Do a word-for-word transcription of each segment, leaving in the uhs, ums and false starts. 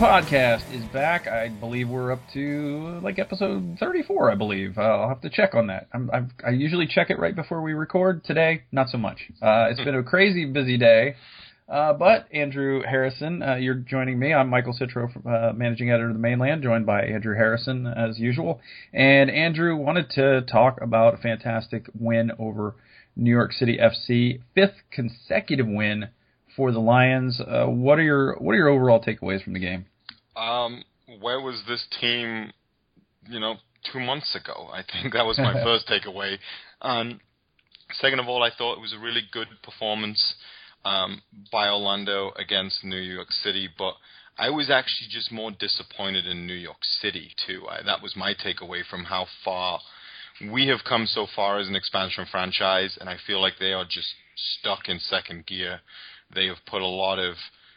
Podcast is back. I believe we're up to like episode thirty-four, I believe. Uh, I'll have to check on that. I'm, I've, I usually check it right before we record. Today, not so much. Uh, it's been a crazy busy day. Uh, but Andrew Harrison, uh, you're joining me. I'm Michael Citro, uh, managing editor of The Mainland, joined by Andrew Harrison as usual. And Andrew wanted to talk about a fantastic win over New York City F C, fifth consecutive win for the Lions. Uh, what are your what are your overall takeaways from the game? Um, where was this team, you know, two months ago? I think that was my first takeaway. Um, second of all, I thought it was a really good performance um, by Orlando against New York City, but I was actually just more disappointed in New York City, too. I, that was my takeaway from how far we have come so far as an expansion franchise, and I feel like they are just stuck in second gear. They have put a lot of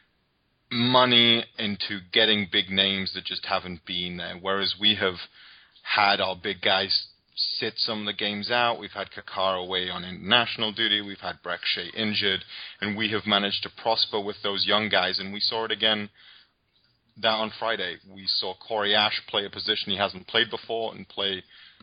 money into getting big names that just haven't been there, whereas we have had our big guys sit some of the games out. We've had Kakar away on international duty. We've had Brek Shea injured, and we have managed to prosper with those young guys, and we saw it again that on Friday. We saw Corey Ash play a position he hasn't played before and play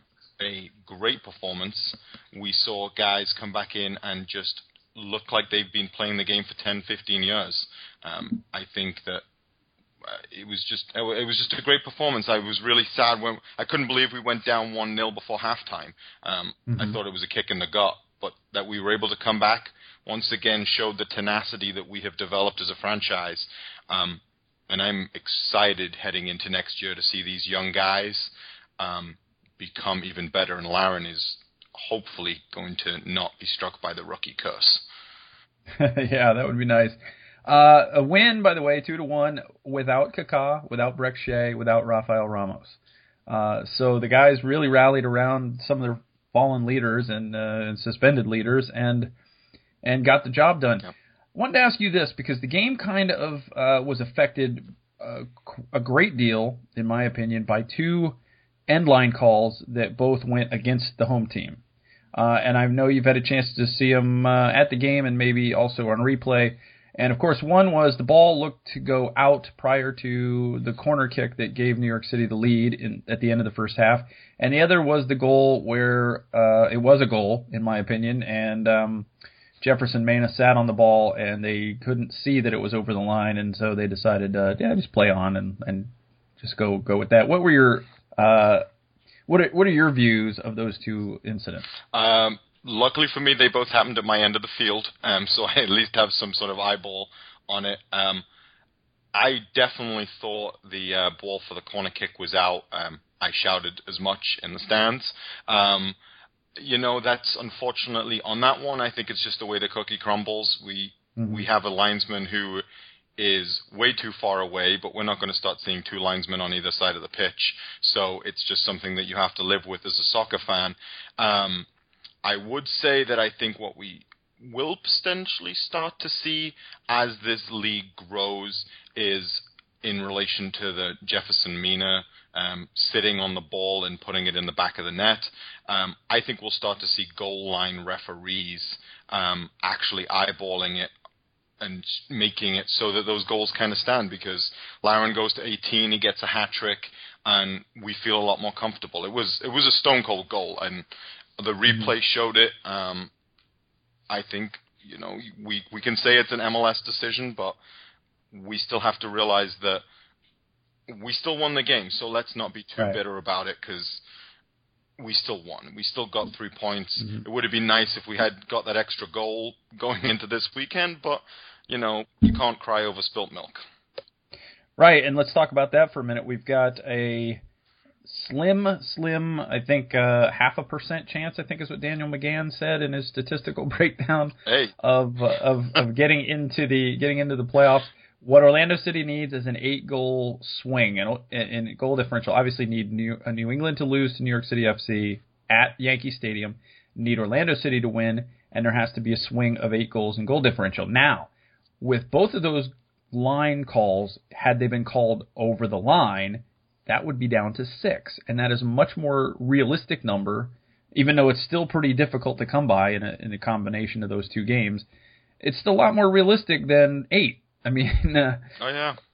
a great performance. We saw guys come back in and just look like they've been playing the game for ten, fifteen years. Um, I think that uh, it was just it was just a great performance. I was really sad when I couldn't believe we went down one nil before halftime. Um, mm-hmm. I thought it was a kick in the gut, but that we were able to come back once again showed the tenacity that we have developed as a franchise. Um, and I'm excited heading into next year to see these young guys um, become even better. And Laren is hopefully going to not be struck by the rookie curse. Yeah, that would be nice. Uh, a win, by the way, two to one, without Kaká, without Brek Shea, without Rafael Ramos. Uh, so the guys really rallied around some of their fallen leaders and, uh, and suspended leaders and and got the job done. Yep. I wanted to ask you this because the game kind of uh, was affected uh, a great deal, in my opinion, by two end line calls that both went against the home team. Uh, and I know you've had a chance to see them uh, at the game and maybe also on replay. And, of course, one was the ball looked to go out prior to the corner kick that gave New York City the lead in, at the end of the first half. And the other was the goal where uh, it was a goal, in my opinion, and um, Jefferson Mena sat on the ball and they couldn't see that it was over the line, and so they decided, uh, yeah, just play on and, and just go go with that. What were your uh, what are, what are your views of those two incidents? Um Luckily for me, they both happened at my end of the field, um, so I at least have some sort of eyeball on it. Um, I definitely thought the uh, ball for the corner kick was out. Um, I shouted as much in the stands. Um, you know, that's unfortunately on that one. I think it's just the way the cookie crumbles. We mm-hmm. we have a linesman who is way too far away, but we're not going to start seeing two linesmen on either side of the pitch. So it's just something that you have to live with as a soccer fan. Um, I would say that I think what we will potentially start to see as this league grows is in relation to the Jefferson Mena um, sitting on the ball and putting it in the back of the net. Um, I think we'll start to see goal line referees um, actually eyeballing it and making it so that those goals kind of stand, because Laren goes to eighteen, he gets a hat trick, and we feel a lot more comfortable. It was it was a stone cold goal, and the replay showed it. Um, I think, you know, we, we can say it's an M L S decision, but we still have to realize that we still won the game. So let's not be too right. bitter about it, because we still won. We still got three points. Mm-hmm. It would have been nice if we had got that extra goal going into this weekend, but, you know, you can't cry over spilt milk. Right, and let's talk about that for a minute. We've got a Slim, slim, I think uh, half a percent chance, I think is what Daniel McGann said in his statistical breakdown hey. of, uh, of of getting into the getting into the playoffs. What Orlando City needs is an eight-goal swing and, and goal differential. Obviously need New, uh, New England to lose to New York City F C at Yankee Stadium, need Orlando City to win, and there has to be a swing of eight goals and goal differential. Now, with both of those line calls, had they been called over the line, that would be down to six, and that is a much more realistic number, even though it's still pretty difficult to come by in a, in a combination of those two games. It's still a lot more realistic than eight. I mean, uh, oh yeah,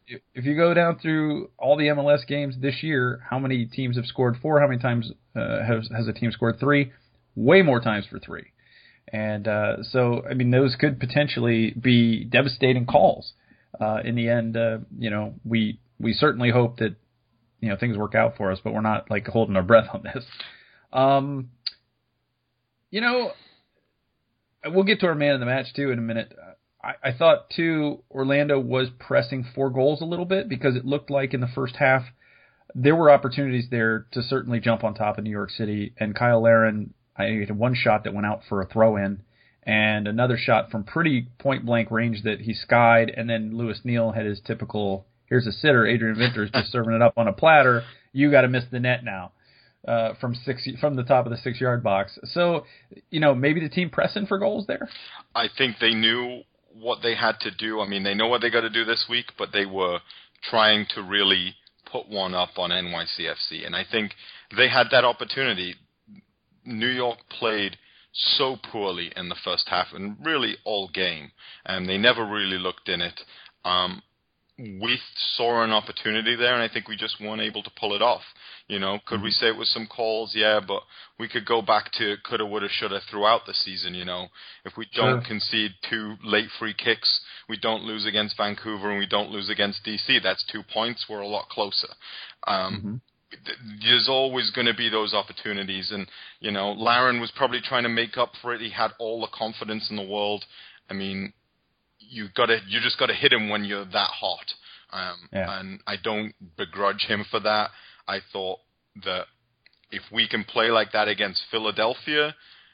if, if you go down through all the M L S games this year, how many teams have scored four? How many times uh, has has a team scored three? Way more times for three. And uh, so, I mean, those could potentially be devastating calls. Uh, in the end, uh, you know, we we certainly hope that, you know, things work out for us, but we're not like holding our breath on this. Um, you know, we'll get to our man of the match too in a minute. I, I thought too Orlando was pressing for goals a little bit because it looked like in the first half there were opportunities there to certainly jump on top of New York City, and Kyle Larin. I had one shot that went out for a throw-in and another shot from pretty point-blank range that he skied, and then Lewis Neal had his typical, here's a sitter, Adrian Vinters just serving it up on a platter, you got to miss the net now uh, from six from the top of the six-yard box. So, you know, maybe the team pressing for goals there? I think they knew what they had to do. I mean, they know what they got to do this week, but they were trying to really put one up on N Y C F C, and I think they had that opportunity. New York played so poorly in the first half and really all game, and they never really looked in it. Um, we saw an opportunity there, and I think we just weren't able to pull it off. You know, could mm-hmm. we say it was some calls? Yeah, but we could go back to coulda, woulda, shoulda throughout the season. You know, if we don't sure. concede two late free kicks, we don't lose against Vancouver, and we don't lose against D C. That's two points. We're a lot closer. Um, mm-hmm. There's always going to be those opportunities, and you know, Larin was probably trying to make up for it. He had all the confidence in the world. I mean, you got to, you just got to hit him when you're that hot, um, yeah. and I don't begrudge him for that. I thought that if we can play like that against Philadelphia,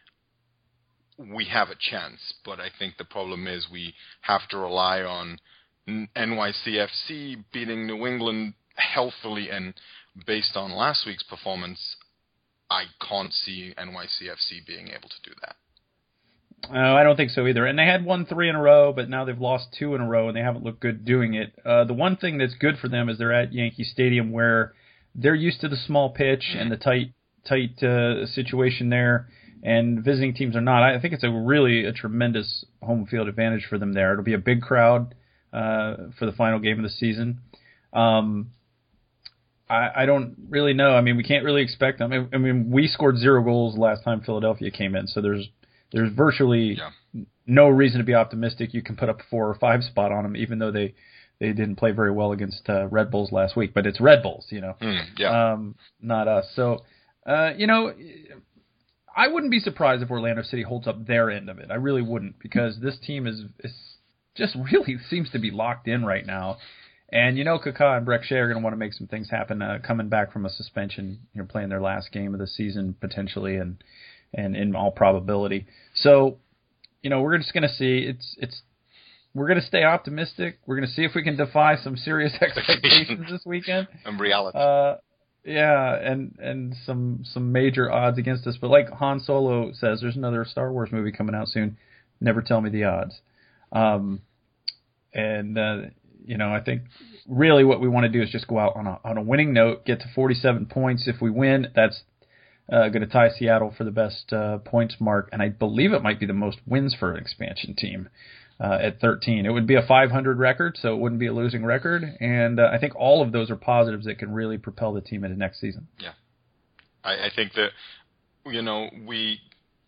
we have a chance. But I think the problem is we have to rely on N Y C F C beating New England healthily, and based on last week's performance, I can't see N Y C F C being able to do that. Uh, I don't think so either. And they had won three in a row, but now they've lost two in a row, and they haven't looked good doing it. Uh, the one thing that's good for them is they're at Yankee Stadium, where they're used to the small pitch and the tight tight uh, situation there, and visiting teams are not. I think it's a really a tremendous home field advantage for them there. It'll be a big crowd uh, for the final game of the season. Um I, I don't really know. I mean, we can't really expect them. I, I mean, we scored zero goals the last time Philadelphia came in, so there's there's virtually yeah. no reason to be optimistic. You can put up a four or five spot on them, even though they, they didn't play very well against uh, Red Bulls last week. But it's Red Bulls, you know, mm, yeah. um, not us. So, uh, you know, I wouldn't be surprised if Orlando City holds up their end of it. I really wouldn't, because this team is, is just really seems to be locked in right now. And, you know, Kaká and Brek Shea are going to want to make some things happen, uh, coming back from a suspension, you know, playing their last game of the season potentially, and and in all probability. So, you know, we're just going to see. It's it's we're going to stay optimistic. We're going to see if we can defy some serious expectations this weekend. And reality. Uh, yeah, and and some some major odds against us. But like Han Solo says, there's another Star Wars movie coming out soon. Never tell me the odds. Um, and uh, you know, I think really what we want to do is just go out on a on a winning note, get to forty-seven points. If we win, that's uh, going to tie Seattle for the best uh, points mark, and I believe it might be the most wins for an expansion team uh, at thirteen. It would be a five hundred record, so it wouldn't be a losing record, and uh, I think all of those are positives that can really propel the team into next season. Yeah, I, I think that, you know, we.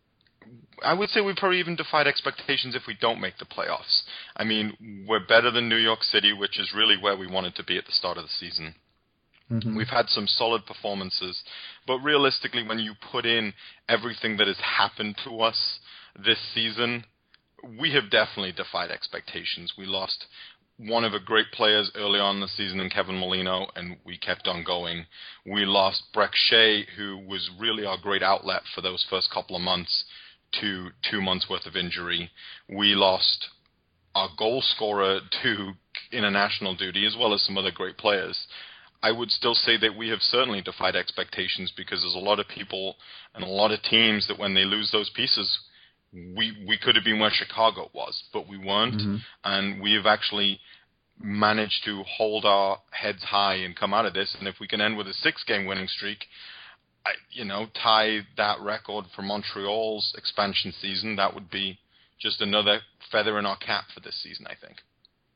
I would say we probably even defied expectations if we don't make the playoffs. I mean, we're better than New York City, which is really where we wanted to be at the start of the season. Mm-hmm. We've had some solid performances, but realistically, when you put in everything that has happened to us this season, we have definitely defied expectations. We lost one of the great players early on in the season in Kevin Molino, and we kept on going. We lost Brek Shea, who was really our great outlet for those first couple of months, to two months' worth of injury. We lost our goal scorer to international duty, as well as some other great players. I would still say that we have certainly defied expectations, because there's a lot of people and a lot of teams that when they lose those pieces, we we could have been where Chicago was, but we weren't. Mm-hmm. And we have actually managed to hold our heads high and come out of this. And if we can end with a six-game winning streak, I, you know, tie that record for Montreal's expansion season, that would be just another feather in our cap for this season, I think.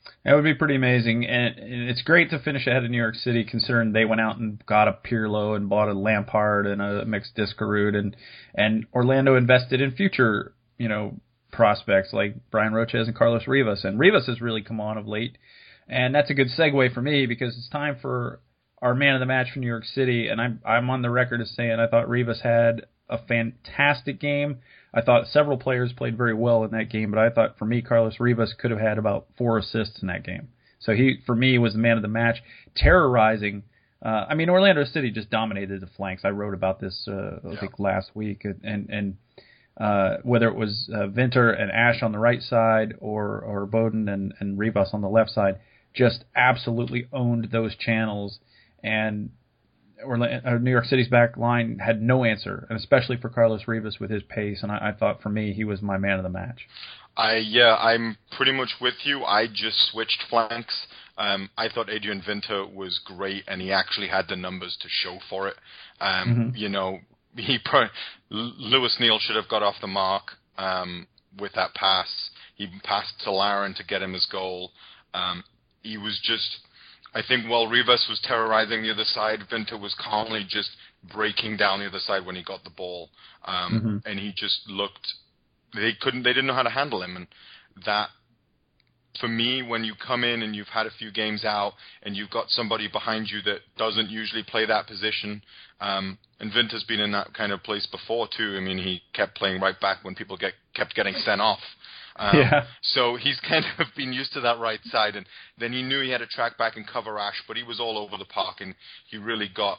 That would be pretty amazing, and it's great to finish ahead of New York City, considering they went out and got a Pirlo and bought a Lampard and a mixed Discarud, and and Orlando invested in future, you know, prospects like Brian Rochez and Carlos Rivas, and Rivas has really come on of late, and that's a good segue for me because it's time for our man of the match for New York City, and I'm I'm on the record as saying I thought Rivas had a fantastic game. I thought several players played very well in that game, but I thought for me, Carlos Rivas could have had about four assists in that game. So he, for me, was the man of the match, terrorizing. Uh, I mean, Orlando City just dominated the flanks. I wrote about this, uh, I think, yeah. last week, and and uh, whether it was uh, Vinter and Ash on the right side or or Bowden and, and Rivas on the left side, just absolutely owned those channels. And Orlando, New York City's back line had no answer, and especially for Carlos Rivas with his pace. And I, I thought, for me, he was my man of the match. I yeah, I'm pretty much with you. I just switched flanks. Um, I thought Adrian Vinter was great, and he actually had the numbers to show for it. Um, mm-hmm. You know, he pro- Lewis Neal should have got off the mark um, with that pass. He passed to Larin to get him his goal. Um, he was just. I think while Rivas was terrorizing the other side, Vinter was calmly just breaking down the other side when he got the ball, um, mm-hmm. and he just looked. They couldn't. They didn't know how to handle him, and that, for me, when you come in and you've had a few games out and you've got somebody behind you that doesn't usually play that position, um, and Vinter's been in that kind of place before too. I mean, he kept playing right back when people get kept getting sent off. Um, yeah. So he's kind of been used to that right side, and then he knew he had to track back and cover Ash, but he was all over the park, and he really got,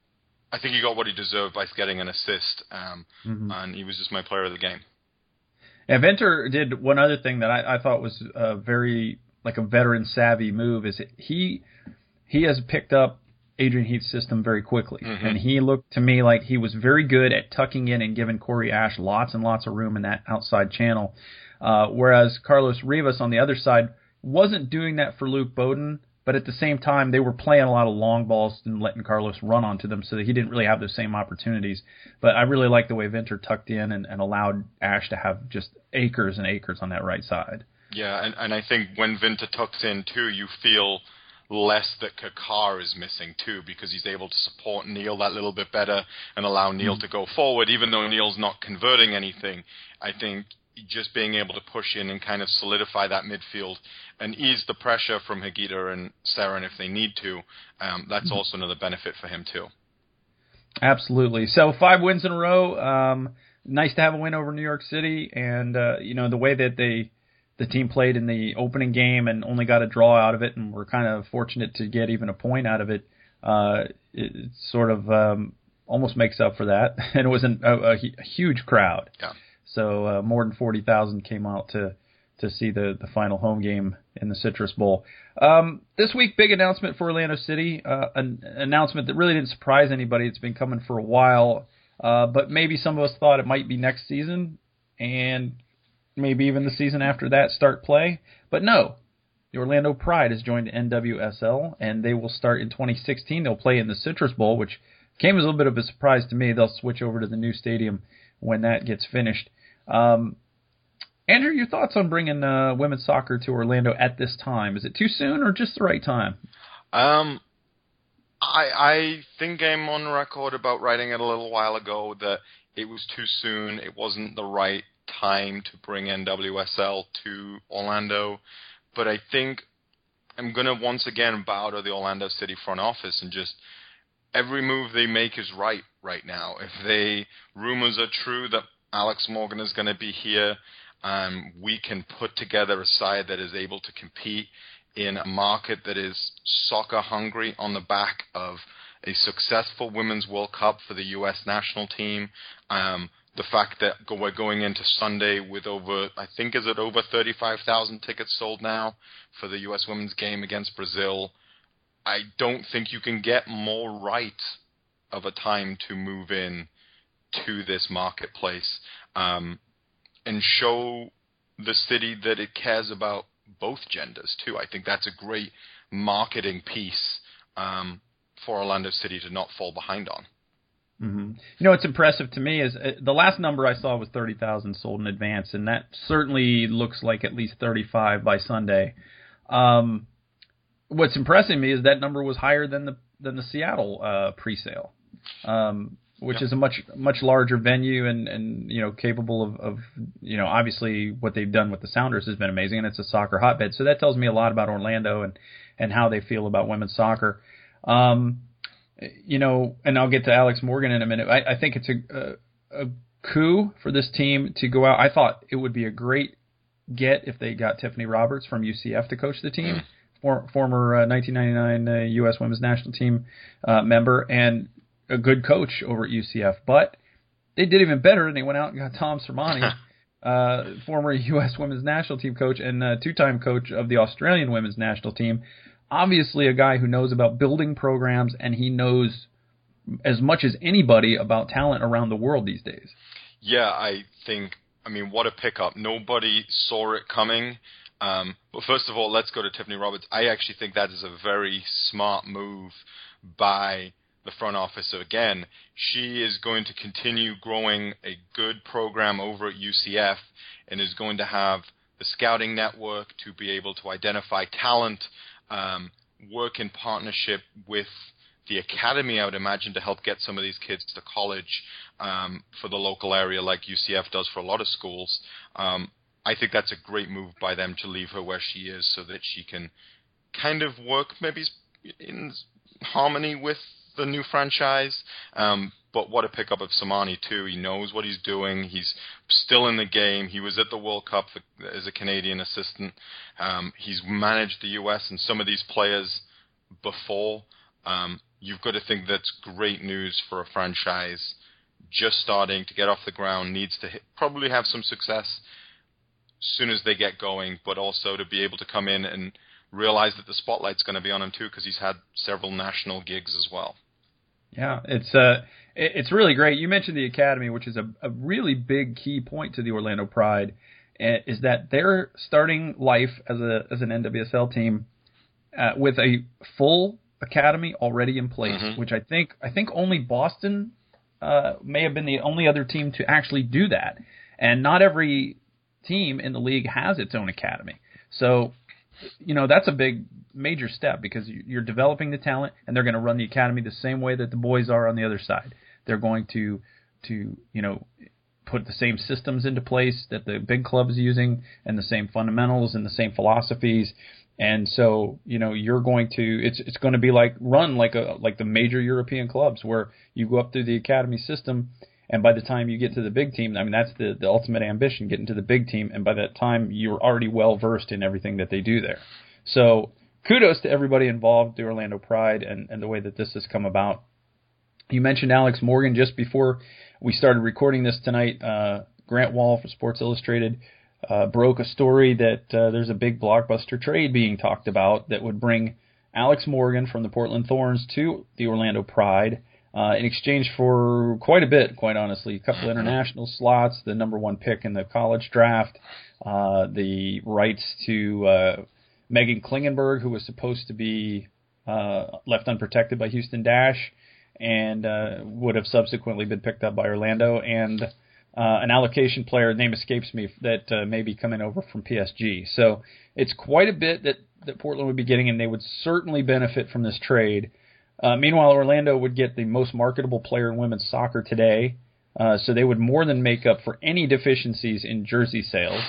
I think he got what he deserved by getting an assist, um, mm-hmm. and he was just my player of the game. Yeah, Vinter did one other thing that I, I thought was a very, like a veteran savvy move, is he he has picked up Adrian Heath's system very quickly, mm-hmm. and he looked to me like he was very good at tucking in and giving Corey Ash lots and lots of room in that outside channel. Uh, whereas Carlos Rivas on the other side wasn't doing that for Luke Bowden, but at the same time they were playing a lot of long balls and letting Carlos run onto them, so that he didn't really have those same opportunities. But I really liked the way Vinter tucked in and, and allowed Ash to have just acres and acres on that right side. Yeah, and, and I think when Vinter tucks in too, you feel less that Kakar is missing too, because he's able to support Neal that little bit better and allow Neal mm-hmm. to go forward, even though Neal's not converting anything. I think just being able to push in and kind of solidify that midfield and ease the pressure from Higuita and Seren if they need to, um, that's also another benefit for him too. Absolutely. So five wins in a row. Um, nice to have a win over New York City, and uh, you know the way that they the team played in the opening game and only got a draw out of it, and we're kind of fortunate to get even a point out of it. Uh, it, it sort of um, almost makes up for that, and it was an, a, a, a huge crowd. Yeah. So uh, more than forty thousand came out to, to see the, the final home game in the Citrus Bowl. Um, this week, big announcement for Orlando City, uh, an announcement that really didn't surprise anybody. It's been coming for a while, uh, but maybe some of us thought it might be next season and maybe even the season after that start play. But no, the Orlando Pride has joined N W S L, and they will start in twenty sixteen. They'll play in the Citrus Bowl, which came as a little bit of a surprise to me. They'll switch over to the new stadium when that gets finished. Um, Andrew, your thoughts on bringing uh, women's soccer to Orlando at this time? Is it too soon or just the right time? Um, I, I think I'm on record about writing it a little while ago that it was too soon. It wasn't the right time to bring N W S L to Orlando. But I think I'm going to once again bow to the Orlando City front office and just every move they make is right right now. If they rumors are true that Alex Morgan is going to be here, um, we can put together a side that is able to compete in a market that is soccer hungry on the back of a successful Women's World Cup for the U S national team. Um, the fact that we're going into Sunday with over, I think, is it over thirty-five thousand tickets sold now for the U S women's game against Brazil. I don't think you can get more right of a time to move in to this marketplace um, and show the city that it cares about both genders too. I think that's a great marketing piece um, for Orlando City to not fall behind on. Mm-hmm. You know what's impressive to me is uh, the last number I saw was thirty thousand sold in advance, and that certainly looks like at least thirty-five by Sunday. Um, what's impressing me is that number was higher than the than the Seattle uh, pre-sale, um, which yeah. is a much much larger venue and, and you know capable of, of you know obviously what they've done with the Sounders has been amazing, and it's a soccer hotbed. So that tells me a lot about Orlando and, and how they feel about women's soccer. Um, you know, and I'll get to Alex Morgan in a minute. I, I think it's a, a, a coup for this team to go out. I thought it would be a great get if they got Tiffany Roberts from U C F to coach the team, for, former uh, nineteen ninety-nine uh, U S Women's National Team uh, member and a good coach over at U C F. But they did even better, and they went out and got Tom Sermanni, uh, former U S Women's National Team coach and uh, two-time coach of the Australian Women's National Team. Obviously a guy who knows about building programs, and he knows as much as anybody about talent around the world these days. Yeah, I think, I mean, what a pickup. Nobody saw it coming. Um, but first of all, let's go to Tiffany Roberts. I actually think that is a very smart move by the front office. So again, she is going to continue growing a good program over at U C F and is going to have the scouting network to be able to identify talent, um, work in partnership with the academy, I would imagine, to help get some of these kids to college um, for the local area like U C F does for a lot of schools. Um, I think that's a great move by them to leave her where she is so that she can kind of work maybe in harmony with the new franchise. Um, but what a pickup of Sermanni, too. He knows what he's doing. He's still in the game. He was at the World Cup as a Canadian assistant. Um, he's managed the U S and some of these players before. Um, you've got to think that's great news for a franchise just starting to get off the ground, needs to hit, probably have some success as soon as they get going, but also to be able to come in and realize that the spotlight's going to be on him too, because he's had several national gigs as well. Yeah, it's uh, it's really great. You mentioned the academy, which is a, a really big key point to the Orlando Pride, is that they're starting life as a as an N W S L team uh, with a full academy already in place, mm-hmm. which I think I think only Boston uh, may have been the only other team to actually do that, and not every team in the league has its own academy. So, you know, that's a big, major step because you're developing the talent, and they're going to run the academy the same way that the boys are on the other side. They're going to, to you know, put the same systems into place that the big club's using, and the same fundamentals and the same philosophies. And so, you know, you're going to, it's it's going to be like run like a like the major European clubs where you go up through the academy system. And by the time you get to the big team, I mean, that's the, the ultimate ambition, getting to the big team. And by that time, you're already well-versed in everything that they do there. So kudos to everybody involved, the Orlando Pride, and, and the way that this has come about. You mentioned Alex Morgan just before we started recording this tonight. Uh, Grant Wall for Sports Illustrated uh, broke a story that uh, there's a big blockbuster trade being talked about that would bring Alex Morgan from the Portland Thorns to the Orlando Pride. Uh, in exchange for quite a bit, quite honestly, a couple international slots, the number one pick in the college draft, uh, the rights to uh, Megan Klingenberg, who was supposed to be uh, left unprotected by Houston Dash and uh, would have subsequently been picked up by Orlando, and uh, an allocation player, name escapes me, that uh, may be coming over from P S G. So it's quite a bit that, that Portland would be getting, and they would certainly benefit from this trade. Uh, meanwhile, Orlando would get the most marketable player in women's soccer today, uh, so they would more than make up for any deficiencies in jersey sales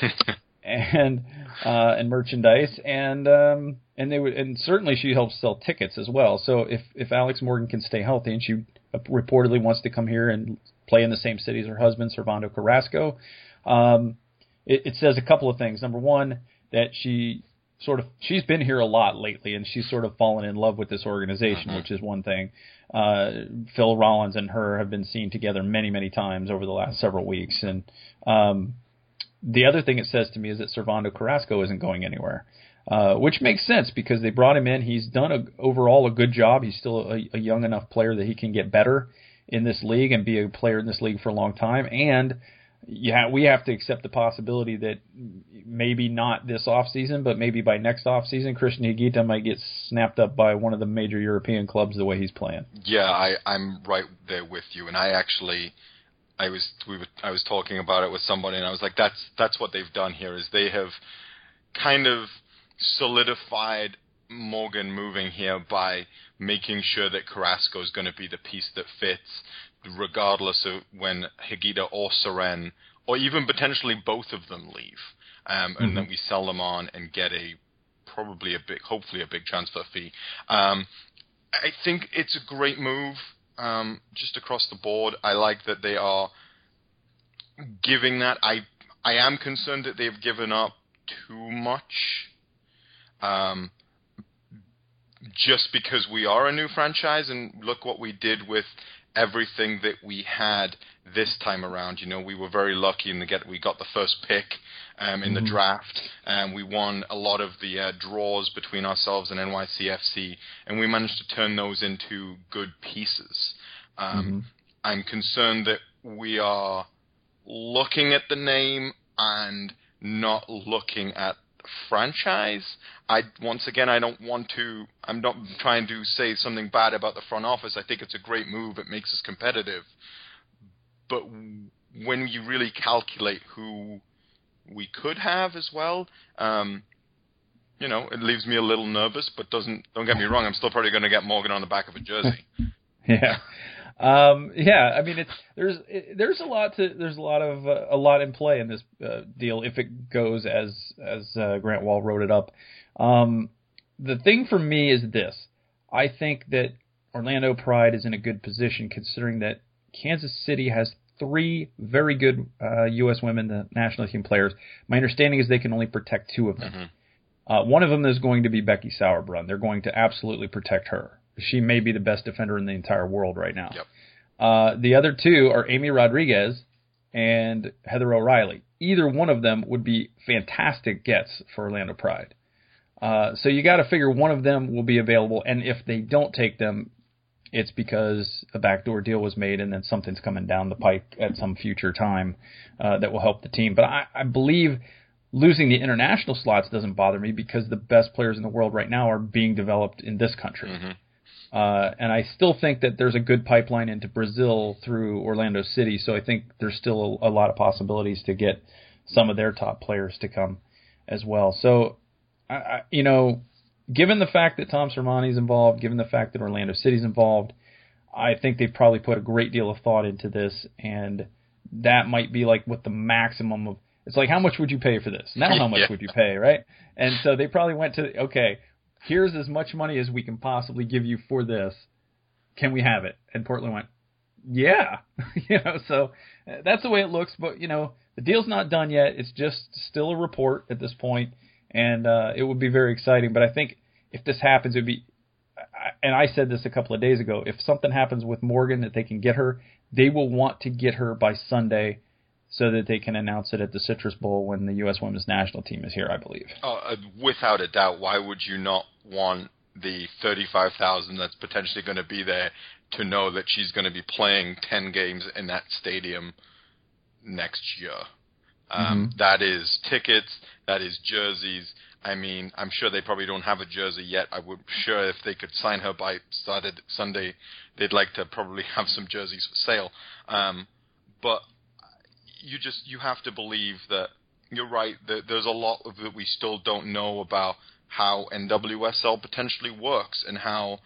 and uh, and merchandise, and um, and they would, and certainly she helps sell tickets as well. So if if Alex Morgan can stay healthy, and she reportedly wants to come here and play in the same city as her husband, Servando Carrasco, um, it, it says a couple of things. Number one, that she. Sort of, she's been here a lot lately, and she's sort of fallen in love with this organization, which is one thing. Uh, Phil Rollins and her have been seen together many, many times over the last several weeks. And um, the other thing it says to me is that Servando Carrasco isn't going anywhere, uh, which makes sense because they brought him in. He's done a, overall a good job. He's still a, a young enough player that he can get better in this league and be a player in this league for a long time. And yeah, we have to accept the possibility that maybe not this offseason, but maybe by next offseason, Christian Higuita might get snapped up by one of the major European clubs the way he's playing. Yeah, I, I'm right there with you, and I actually, I was we were, I was talking about it with somebody, and I was like, that's that's what they've done here is they have kind of solidified Morgan moving here by making sure that Carrasco is going to be the piece that fits, regardless of when Higuita or Seren, or even potentially both of them leave, um, and mm-hmm. then we sell them on and get a probably a big, hopefully a big transfer fee. Um, I think it's a great move, um, just across the board. I like that they are giving that. I I am concerned that they've given up too much. Um, just because we are a new franchise, and look what we did with everything that we had this time around. You know, we were very lucky in the get. We got the first pick um, in mm-hmm. the draft, and we won a lot of the uh, draws between ourselves and N Y C F C, and we managed to turn those into good pieces. Um, mm-hmm. I'm concerned that we are looking at the name and not looking at franchise. I once again I don't want to I'm not trying to say something bad about the front office. I think it's a great move. It makes us competitive. But when you really calculate who we could have as well, um, you know, it leaves me a little nervous, but doesn't don't get me wrong, I'm still probably going to get Morgan on the back of a jersey. yeah. Um, yeah, I mean, it's there's it, there's a lot to there's a lot of uh, a lot in play in this uh, deal if it goes as as uh, Grant Wahl wrote it up. Um, the thing for me is this: I think that Orlando Pride is in a good position considering that Kansas City has three very good uh, U S women the national team players. My understanding is they can only protect two of them. Mm-hmm. Uh, one of them is going to be Becky Sauerbrunn. They're going to absolutely protect her. She may be the best defender in the entire world right now. Yep. Uh, the other two are Amy Rodriguez and Heather O'Reilly. Either one of them would be fantastic gets for Orlando Pride. Uh, so you got to figure one of them will be available, and if they don't take them, it's because a backdoor deal was made and then something's coming down the pike at some future time uh, that will help the team. But I, I believe losing the international slots doesn't bother me because the best players in the world right now are being developed in this country. Mm-hmm. Uh, and I still think that there's a good pipeline into Brazil through Orlando City, so I think there's still a, a lot of possibilities to get some of their top players to come as well. So, I, I, you know, given the fact that Tom Sermanni's involved, given the fact that Orlando City's involved, I think they've probably put a great deal of thought into this, and that might be like what the maximum of – it's like, how much would you pay for this? Now how much yeah. would you pay, right? And so they probably went to, okay – here's as much money as we can possibly give you for this. Can we have it? And Portland went, yeah. you know, so that's the way it looks. But, you know, the deal's not done yet. It's just still a report at this point, and uh, it would be very exciting. But I think if this happens, it would be – and I said this a couple of days ago, if something happens with Morgan that they can get her, they will want to get her by Sunday so that they can announce it at the Citrus Bowl when the U S Women's National Team is here, I believe. Uh, without a doubt. Why would you not want the thirty-five thousand that's potentially going to be there to know that she's going to be playing ten games in that stadium next year? Um, mm-hmm. That is tickets. That is jerseys. I mean, I'm sure they probably don't have a jersey yet. I would sure if they could sign her by Saturday, Sunday, they'd like to probably have some jerseys for sale. Um, but you just you have to believe that you're right. That there's a lot of that we still don't know about how N W S L potentially works and how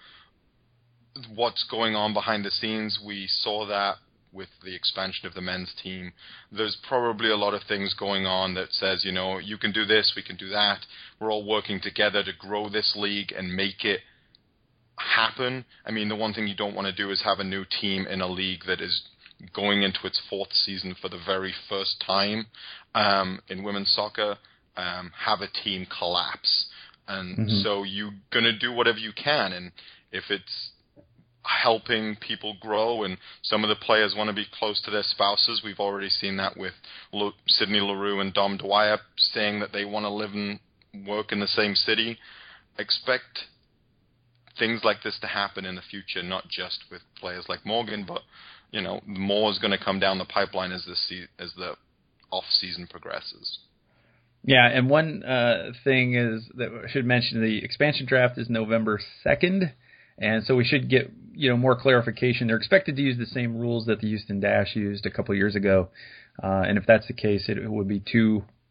what's going on behind the scenes. We saw that with the expansion of the men's team. There's probably a lot of things going on that says, you know, you can do this, we can do that. We're all working together to grow this league and make it happen. I mean, the one thing you don't want to do is have a new team in a league that is going into its fourth season for the very first time um, in women's soccer, um, have a team collapse. And mm-hmm. so you're going to do whatever you can. And if it's helping people grow and some of the players want to be close to their spouses, we've already seen that with Lo- Sydney Leroux and Dom Dwyer saying that they want to live and work in the same city. Expect things like this to happen in the future, not just with players like Morgan, but you know, more is going to come down the pipeline as the se- as the off season progresses. Yeah, and one uh, thing is that I should mention: the expansion draft is November second, and so we should get you know more clarification. They're expected to use the same rules that the Houston Dash used a couple of years ago, uh, and if that's the case, it, it would be two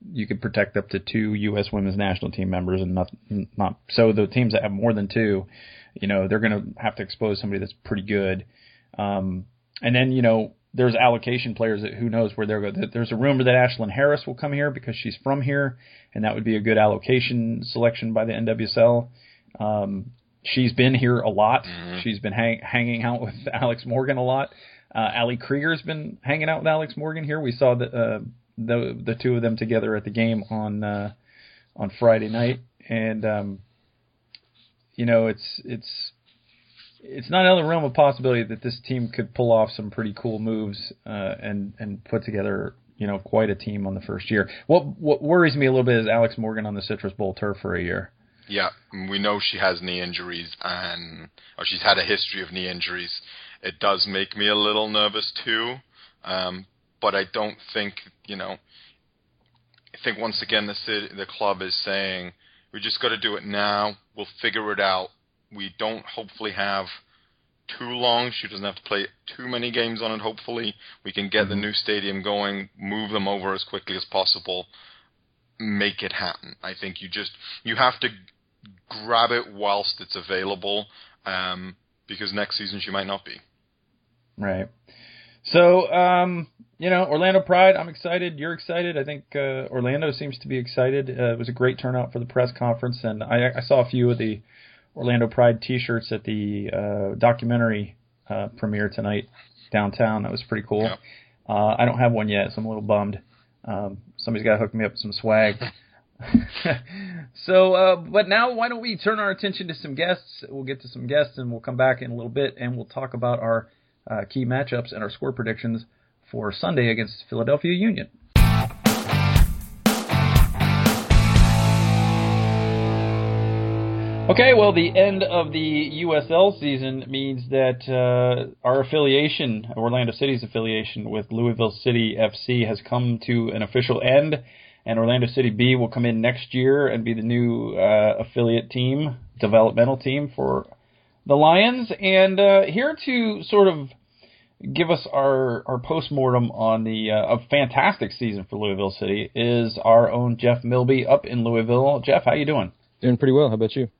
you could protect up to two U S women's national team members, and not not so the teams that have more than two, you know, they're going to have to expose somebody that's pretty good. Um, and then you know, there's allocation players that who knows where they're going. There's a rumor that Ashlyn Harris will come here because she's from here, and that would be a good allocation selection by the N W S L. Um, she's been here a lot. Mm-hmm. She's been hang, hanging out with Alex Morgan a lot. Uh, Ali Krieger's been hanging out with Alex Morgan here. We saw the, uh, the the two of them together at the game on uh, on Friday night, and um, you know it's it's it's not out of the realm of possibility that this team could pull off some pretty cool moves uh, and and put together you know quite a team on the first year. What what worries me a little bit is Alex Morgan on the Citrus Bowl turf for a year. Yeah, we know she has knee injuries, and or she's had a history of knee injuries. It does make me a little nervous too, um, but I don't think, you know, I think once again the city, the club is saying, we just got to do it now, we'll figure it out. We don't hopefully have too long, she doesn't have to play too many games on it, hopefully. We can get mm-hmm. the new stadium going, move them over as quickly as possible, make it happen. I think you just, you have to grab it whilst it's available, um, because next season she might not be. Right. So, um, you know, Orlando Pride, I'm excited. You're excited. I think uh, Orlando seems to be excited. Uh, it was a great turnout for the press conference, and I, I saw a few of the Orlando Pride T-shirts at the uh, documentary uh, premiere tonight downtown. That was pretty cool. Yep. Uh, I don't have one yet, so I'm a little bummed. Um, somebody's got to hook me up with some swag. so, uh, but now why don't we turn our attention to some guests? We'll get to some guests, and we'll come back in a little bit, and we'll talk about our uh, key matchups and our score predictions for Sunday against Philadelphia Union. Okay, well, the end of the U S L season means that uh, our affiliation, Orlando City's affiliation with Louisville City F C, has come to an official end, and Orlando City B will come in next year and be the new uh, affiliate team, developmental team for the Lions. And uh, here to sort of give us our, our postmortem on the uh, a fantastic season for Louisville City is our own Jeff Milby up in Louisville. Jeff, how you doing? Doing pretty well. How about you?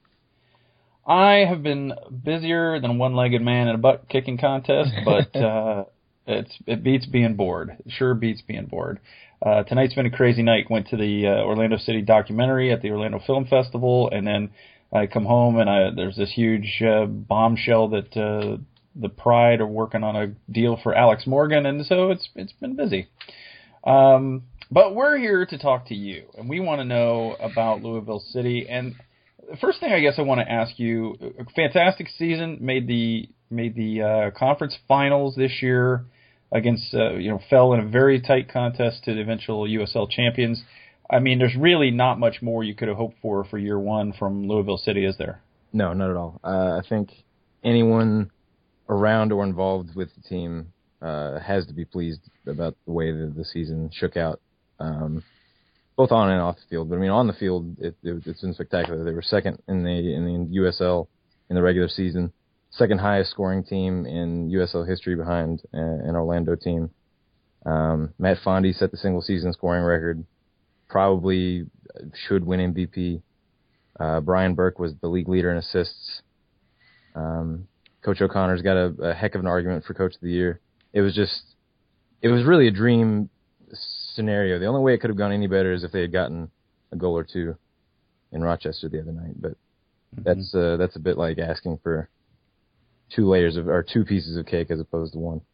I have been busier than a one-legged man in a butt-kicking contest, but uh, it's it beats being bored. It sure beats being bored. Uh, tonight's been a crazy night. Went to the uh, Orlando City documentary at the Orlando Film Festival, and then I come home and I, there's this huge uh, bombshell that uh, the Pride are working on a deal for Alex Morgan, and so it's it's been busy. Um, but we're here to talk to you, and we want to know about Louisville City. And the first thing I guess I want to ask you, a fantastic season, made the made the uh, conference finals this year against, uh, you know, fell in a very tight contest to the eventual U S L champions. I mean, there's really not much more you could have hoped for for year one from Louisville City, is there? No, not at all. Uh, I think anyone around or involved with the team uh, has to be pleased about the way that the season shook out, um, both on and off the field. But I mean, on the field, it, it, it's been spectacular. They were second in the in the U S L in the regular season, second highest scoring team in U S L history behind an Orlando team. Um, Matt Fondy set the single season scoring record. Probably should win M V P. Uh, Brian Burke was the league leader in assists. Um, Coach O'Connor's got a, a heck of an argument for Coach of the Year. It was just, it was really a dream scenario. The only way it could have gone any better is if they had gotten a goal or two in Rochester the other night. But mm-hmm. that's uh, that's a bit like asking for two layers of or two pieces of cake as opposed to one.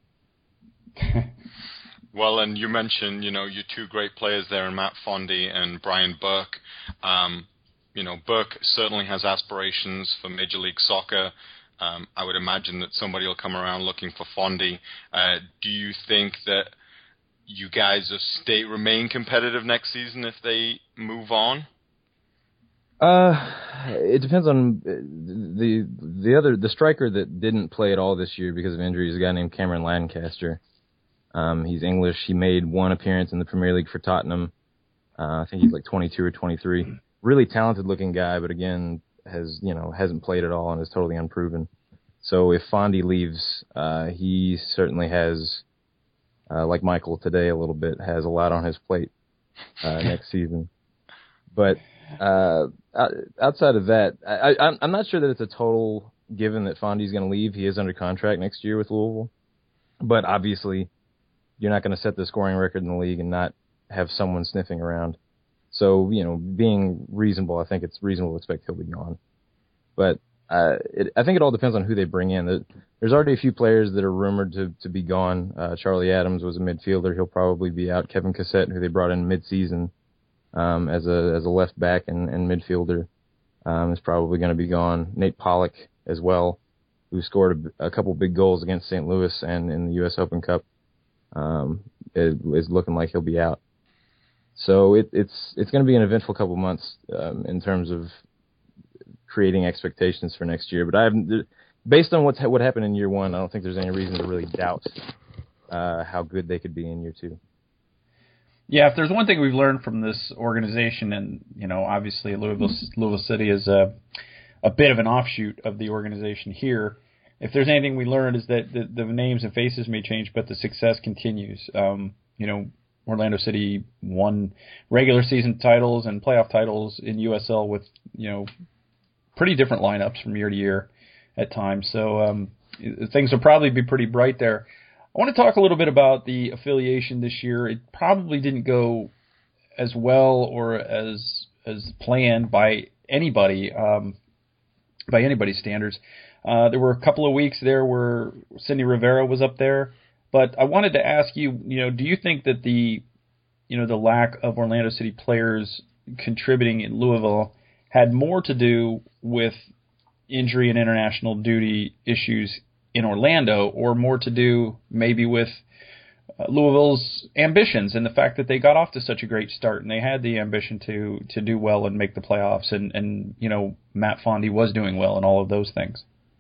Well, and you mentioned, you know, your two great players there, Matt Fondy and Brian Burke. Um, you know, Burke certainly has aspirations for Major League Soccer. Um, I would imagine that somebody will come around looking for Fondy. Uh, do you think that you guys will stay remain competitive next season if they move on? Uh, it depends on the the other the striker that didn't play at all this year because of injury is a guy named Cameron Lancaster. Um, he's English. He made one appearance in the Premier League for Tottenham. Uh, I think he's like twenty-two or twenty-three. Really talented looking guy, but again, has you know hasn't played at all and is totally unproven. So if Fondy leaves, uh, he certainly has, uh, like Michael today a little bit, has a lot on his plate. uh, next season. But uh, outside of that, I, I, I'm not sure that it's a total given that Fondy's going to leave. He is under contract next year with Louisville. But obviously, you're not going to set the scoring record in the league and not have someone sniffing around. So, you know, being reasonable, I think it's reasonable to expect he'll be gone. But uh, it, I think it all depends on who they bring in. There's already a few players that are rumored to, to be gone. Uh, Charlie Adams was a midfielder. He'll probably be out. Kevin Cassette, who they brought in mid-season um, as a as a left back and, and midfielder, um, is probably going to be gone. Nate Pollock as well, who scored a, a couple big goals against Saint Louis and in the U S Open Cup, um, is, is looking like he'll be out. So it, it's it's going to be an eventful couple months um, in terms of creating expectations for next year. But I haven't, based on what's what happened in year one, I don't think there's any reason to really doubt uh, how good they could be in year two. Yeah, if there's one thing we've learned from this organization, and you know, obviously Louisville Louisville City is a a bit of an offshoot of the organization here. If there's anything we learned is that the, the names and faces may change, but the success continues. Um, you know, Orlando City won regular season titles and playoff titles in U S L with, you know, pretty different lineups from year to year at times. So um, things will probably be pretty bright there. I want to talk a little bit about the affiliation this year. It probably didn't go as well or as as planned by anybody, um, by anybody's standards. Uh, there were a couple of weeks there where Cindy Rivera was up there. But I wanted to ask you, you know, do you think that the, you know, the lack of Orlando City players contributing in Louisville had more to do with injury and international duty issues in Orlando, or more to do maybe with uh, Louisville's ambitions and the fact that they got off to such a great start and they had the ambition to to do well and make the playoffs, and, and you know, Matt Fondy was doing well and all of those things?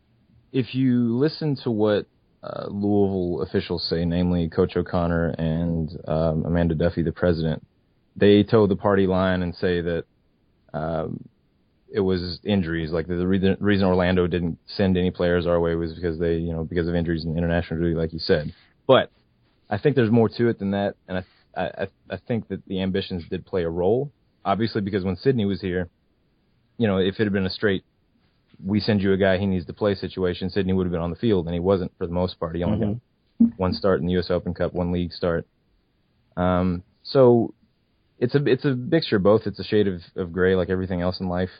If you listen to what Uh, Louisville officials say, namely Coach O'Connor and um, Amanda Duffy, the president, they toe the party line and say that um, it was injuries. Like the, the re- reason Orlando didn't send any players our way was because they, you know, because of injuries and international duty, like you said. But I think there's more to it than that, and I, I, I think that the ambitions did play a role. Obviously, because when Sydney was here, you know, if it had been a straight we send you a guy he needs to play situation, Sydney would have been on the field, and he wasn't for the most part. He only mm-hmm. got one start in the U S Open Cup, one league start. Um, so it's a it's a mixture of both. It's a shade of, of gray, like everything else in life.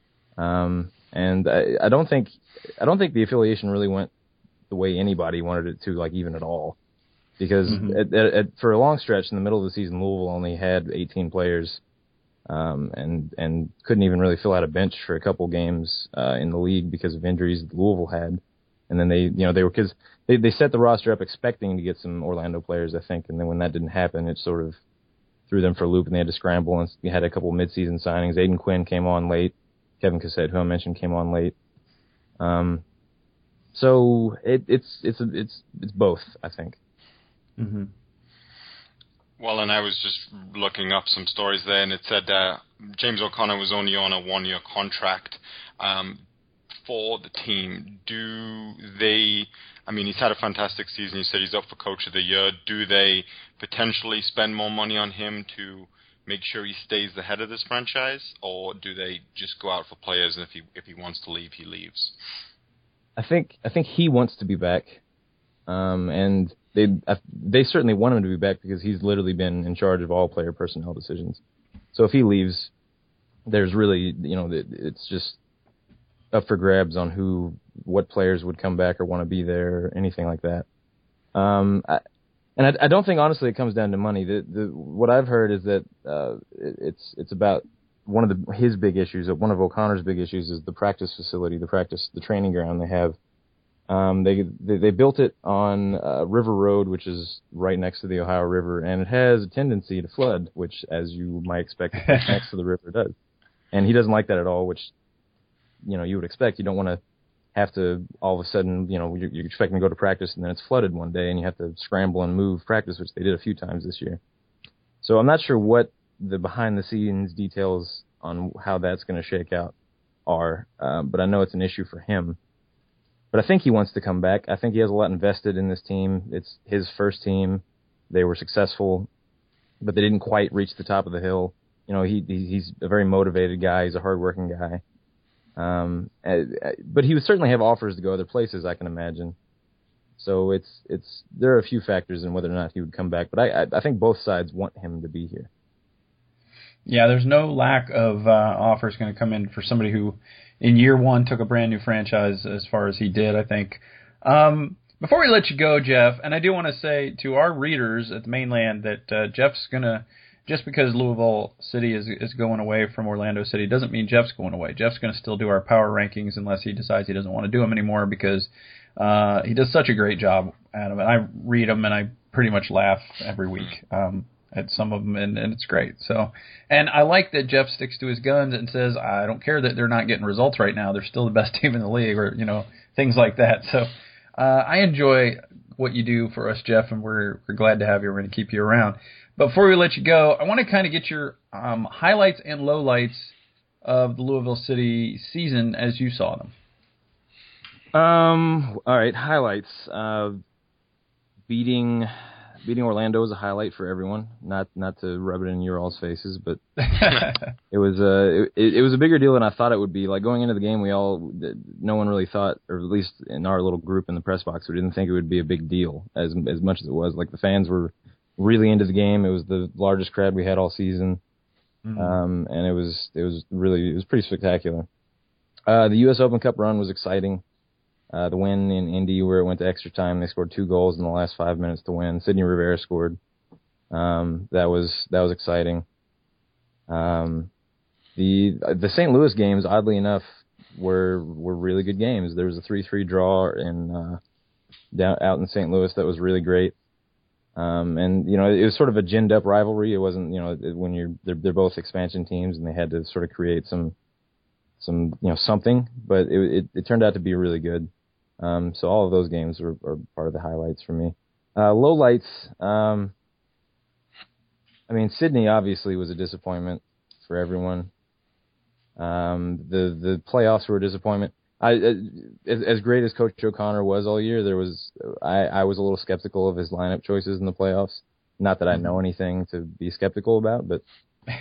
Um, and I, I don't think I don't think the affiliation really went the way anybody wanted it to, like even at all. Because mm-hmm. at, at, at, for a long stretch in the middle of the season, Louisville only had eighteen players. Um, and, and couldn't even really fill out a bench for a couple games, uh, in the league because of injuries that Louisville had. And then they, you know, they were, cause they, they set the roster up expecting to get some Orlando players, I think. And then when that didn't happen, it sort of threw them for a loop and they had to scramble, and we had a couple mid-season signings. Aiden Quinn came on late. Kevin Cassette, who I mentioned, came on late. Um, so it, it's, it's, a, it's, it's both, I think. Mm-hmm. Well, and I was just looking up some stories there, and it said uh, James O'Connor was only on a one-year contract um, for the team. Do they, I mean, he's had a fantastic season. He said he's up for Coach of the Year. Do they potentially spend more money on him to make sure he stays the head of this franchise, or do they just go out for players, and if he if he wants to leave, he leaves? I think I think he wants to be back, um, and they they certainly want him to be back because he's literally been in charge of all player personnel decisions. So if he leaves, there's really, you know, it's just up for grabs on who, what players would come back or want to be there, or anything like that. Um, I, and I, I don't think honestly it comes down to money. The, the what I've heard is that uh, it, it's it's about one of the his big issues. One of O'Connor's big issues is the practice facility, the practice, the training ground they have. Um, they, they they built it on uh, River Road, which is right next to the Ohio River, and it has a tendency to flood, which, as you might expect, next to the river does. And he doesn't like that at all, which, you know, you would expect. You don't want to have to all of a sudden, you know, you're, you're expecting to go to practice and then it's flooded one day and you have to scramble and move practice, which they did a few times this year. So I'm not sure what the behind-the-scenes details on how that's going to shake out are, um, but I know it's an issue for him. But I think he wants to come back. I think he has a lot invested in this team. It's his first team. They were successful. but they didn't quite reach the top of the hill. You know, he he's a very motivated guy. He's a hardworking guy. Um, but he would certainly have offers to go other places, I can imagine. So it's it's there are a few factors in whether or not he would come back. But I I think both sides want him to be here. Yeah, there's no lack of uh, offers going to come in for somebody who, in year one, took a brand new franchise as far as he did, I think. Um, before we let you go, Jeff, and I do want to say to our readers at the mainland that uh, Jeff's going to, just because Louisville City is is going away from Orlando City doesn't mean Jeff's going away. Jeff's going to still do our power rankings unless he decides he doesn't want to do them anymore because uh, he does such a great job at them. And I read them and I pretty much laugh every week. Um at some of them, and, and it's great. So, and I like that Jeff sticks to his guns and says, I don't care that they're not getting results right now. They're still the best team in the league, or, you know, things like that. So uh, I enjoy what you do for us, Jeff, and we're, we're glad to have you. We're going to keep you around. But before we let you go, I want to kind of get your um, highlights and lowlights of the Louisville City season as you saw them. Um. All right, highlights. Uh, beating... Beating Orlando was a highlight for everyone. Not not to rub it in your all's faces, but it was a it, it was a bigger deal than I thought it would be. Like going into the game, we all no one really thought, or at least in our little group in the press box, we didn't think it would be a big deal as as much as it was. Like the fans were really into the game. It was the largest crowd we had all season, mm-hmm. um, and it was it was really it was pretty spectacular. Uh, the U S Open Cup run was exciting. Uh, the win in Indy where it went to extra time, they scored two goals in the last five minutes to win. Sidney Rivera scored. Um, that was that was exciting. Um, the the Saint Louis games, oddly enough, were were really good games. There was a three three draw in uh, down out in Saint Louis that was really great. Um, and you know it was sort of a ginned up rivalry. It wasn't you know when you're they're, they're both expansion teams and they had to sort of create some some you know something, but it it, it turned out to be really good. Um, so all of those games were, were part of the highlights for me. Uh, lowlights, um, I mean, Sydney obviously was a disappointment for everyone. Um, the the playoffs were a disappointment. I, as, as great as Coach O'Connor was all year, there was I, I was a little skeptical of his lineup choices in the playoffs. Not that I know anything to be skeptical about, but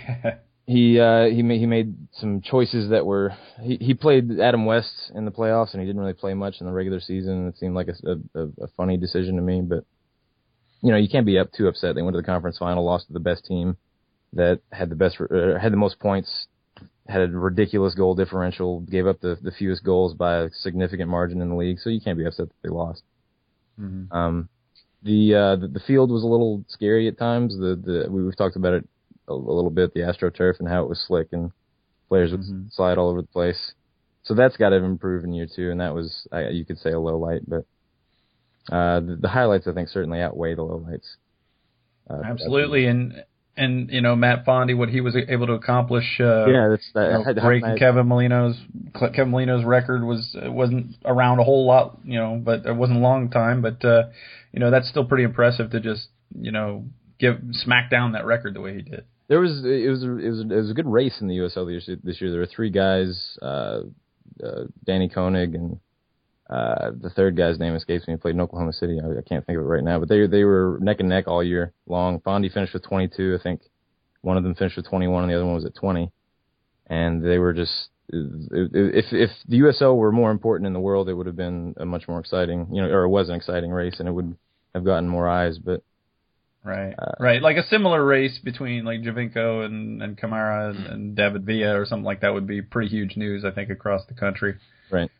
he uh, he made he made some choices that were he, he played Adam West in the playoffs and he didn't really play much in the regular season. It seemed like a, a, a funny decision to me, but you know you can't be up too upset. They went to the conference final, lost to the best team that had the best uh, had the most points, had a ridiculous goal differential, gave up the, the fewest goals by a significant margin in the league. So you can't be upset that they lost. Mm-hmm. Um, the, uh, the the field was a little scary at times. The the we've talked about it a, a little bit, the AstroTurf and how it was slick and players would mm-hmm. slide all over the place. So that's got to improve in year two, and that was I, you could say a low light, but uh, the, the highlights I think certainly outweigh the low lights. Uh, Absolutely, and. And, you know, Matt Fondy, what he was able to accomplish, uh, yeah, that's that. You know, breaking Kevin Molino's Kevin Molino's record was wasn't around a whole lot, you know, but it wasn't a long time. But uh, you know, that's still pretty impressive to just, you know, give smack down that record the way he did. There was it was it was it was a good race in the U S L this year. This year. There were three guys, uh, uh, Danny Koenig and uh, the third guy's name escapes me. He played in Oklahoma City. I, I can't think of it right now, but they they were neck and neck all year long. Fondy finished with twenty-two. I think one of them finished with twenty-one, and the other one was at twenty. And they were just if if the U S L were more important in the world, it would have been a much more exciting, you know, or it was an exciting race, and it would have gotten more eyes. But right, uh, right, like a similar race between like Giovinco and and Camara and, and David Villa or something like that would be pretty huge news, I think, across the country. Right.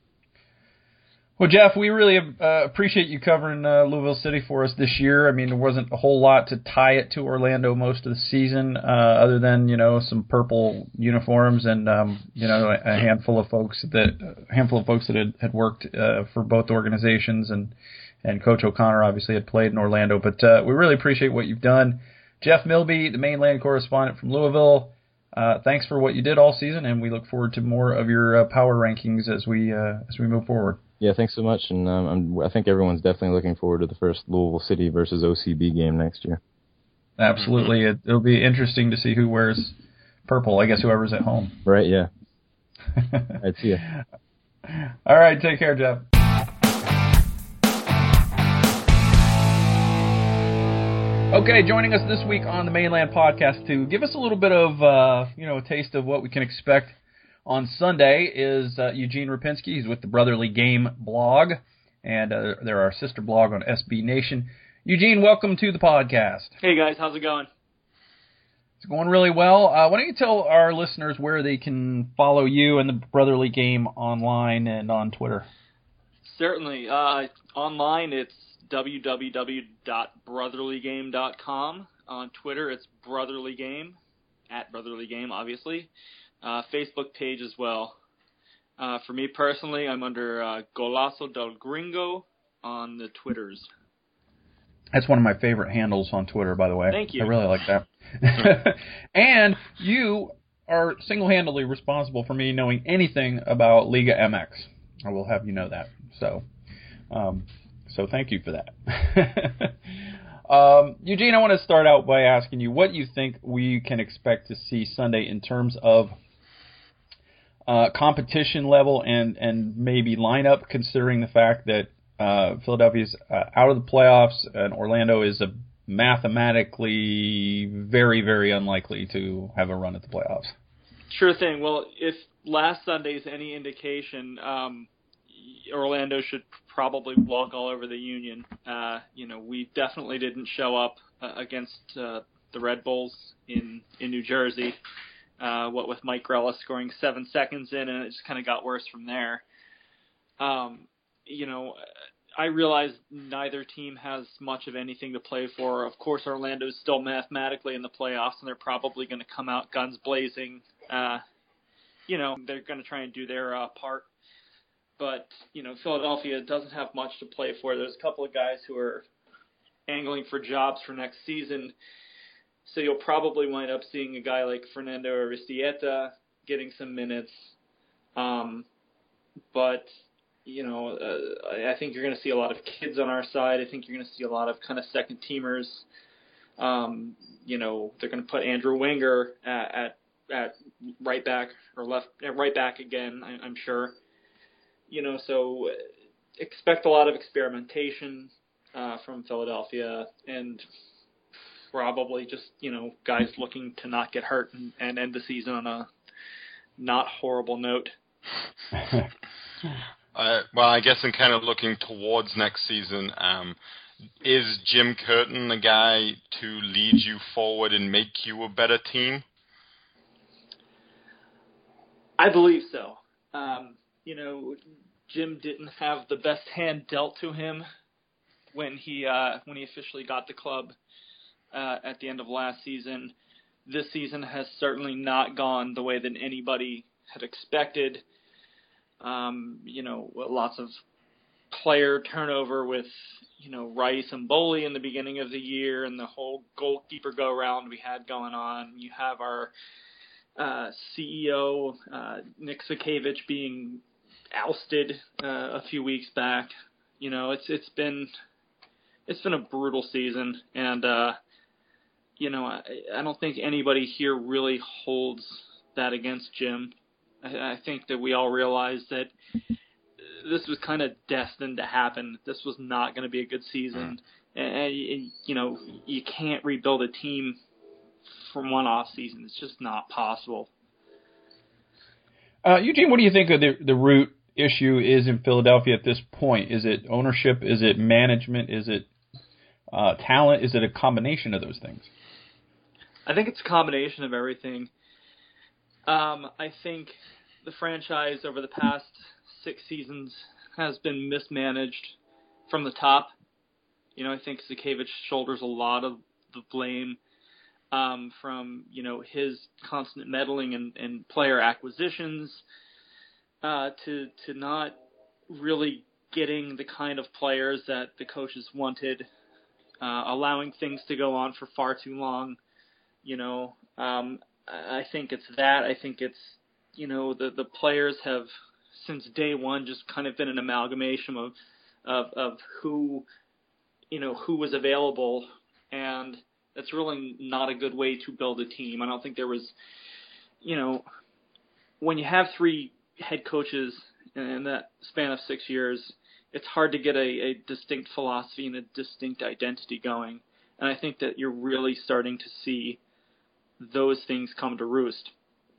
Well, Jeff, we really uh, appreciate you covering uh, Louisville City for us this year. I mean, there wasn't a whole lot to tie it to Orlando most of the season, uh, other than, you know, some purple uniforms and, um, you know, a, a handful of folks that a handful of folks that had, had worked uh, for both organizations, and, and Coach O'Connor obviously had played in Orlando. But uh, we really appreciate what you've done. Jeff Milby, the mainland correspondent from Louisville, uh, thanks for what you did all season, and we look forward to more of your uh, power rankings as we uh, as we move forward. Yeah, thanks so much, and um, I'm, I think everyone's definitely looking forward to the first Louisville City versus O C B game next year. Absolutely. It, it'll be interesting to see who wears purple, I guess whoever's at home. Right, yeah. All right, see ya. All right, take care, Jeff. Okay, joining us this week on the Mainland Podcast to give us a little bit of, uh, you know, a taste of what we can expect on Sunday is uh, Eugene Rapinski. He's with the Brotherly Game blog, and uh, they're our sister blog on S B Nation. Eugene, welcome to the podcast. Hey, guys. How's it going? It's going really well. Uh, why don't you tell our listeners where they can follow you and the Brotherly Game online and on Twitter? Certainly. Uh, online, it's w w w dot brotherly game dot com. On Twitter, it's Brotherly Game, at Brotherly Game, obviously. Uh, Facebook page as well. Uh, for me personally, I'm under uh, Golazo del Gringo on the Twitters. That's one of my favorite handles on Twitter, by the way. Thank you. I really like that. And you are single-handedly responsible for me knowing anything about Liga M X. I will have you know that. So, um, so thank you for that. um, Eugene, I want to start out by asking you what you think we can expect to see Sunday in terms of uh, competition level and, and maybe lineup, considering the fact that uh, Philadelphia's uh, out of the playoffs and Orlando is a mathematically very, very unlikely to have a run at the playoffs. Sure thing. Well, if last Sunday's any indication, um, Orlando should probably walk all over the Union. Uh, you know, we definitely didn't show up uh, against uh, the Red Bulls in, in New Jersey, uh, what with Mike Grella scoring seven seconds in, and it just kind of got worse from there. Um, you know, I realize neither team has much of anything to play for. Of course, Orlando's still mathematically in the playoffs, and they're probably going to come out guns blazing. Uh, you know, they're going to try and do their uh, part. But, you know, Philadelphia doesn't have much to play for. There's a couple of guys who are angling for jobs for next season. So you'll probably wind up seeing a guy like Fernando Aristieta getting some minutes. Um, but, you know, uh, I think you're going to see a lot of kids on our side. I think you're going to see a lot of kind of second-teamers. Um, you know, they're going to put Andrew Wenger at, at, at right back or left at right back again, I, I'm sure. You know, so expect a lot of experimentation uh, from Philadelphia and probably just, you know, guys looking to not get hurt and, and end the season on a not horrible note. uh, well, I guess in kind of looking towards next season, um, is Jim Curtin a guy to lead you forward and make you a better team? I believe so. Um, You know, Jim didn't have the best hand dealt to him when he uh, when he officially got the club uh, at the end of last season. This season has certainly not gone the way that anybody had expected. Um, you know, lots of player turnover with, you know, Rice and Boley in the beginning of the year and the whole goalkeeper go-round we had going on. You have our uh, C E O, uh, Nick Sakevich, being ousted uh, a few weeks back. You know, it's it's been it's been a brutal season, and uh, you know, I, I don't think anybody here really holds that against Jim. I, I think that we all realize that this was kind of destined to happen. This was not going to be a good season, and, and you know, you can't rebuild a team from one off season. It's just not possible. Uh, Eugene, what do you think of the the root issue is in Philadelphia at this point? Is it ownership? Is it management? Is it uh, talent? Is it a combination of those things? I think it's a combination of everything. Um, I think the franchise over the past six seasons has been mismanaged from the top. You know, I think Sakevich shoulders a lot of the blame um, from, you know, his constant meddling in, in player acquisitions, Uh, to to not really getting the kind of players that the coaches wanted, uh, allowing things to go on for far too long. You know, um, I think it's that. I think it's, you know, the, the players have, since day one, just kind of been an amalgamation of, of, of who, you know, who was available, and that's really not a good way to build a team. I don't think there was, you know, when you have three head coaches in that span of six years, it's hard to get a, a distinct philosophy and a distinct identity going. And I think that you're really starting to see those things come to roost.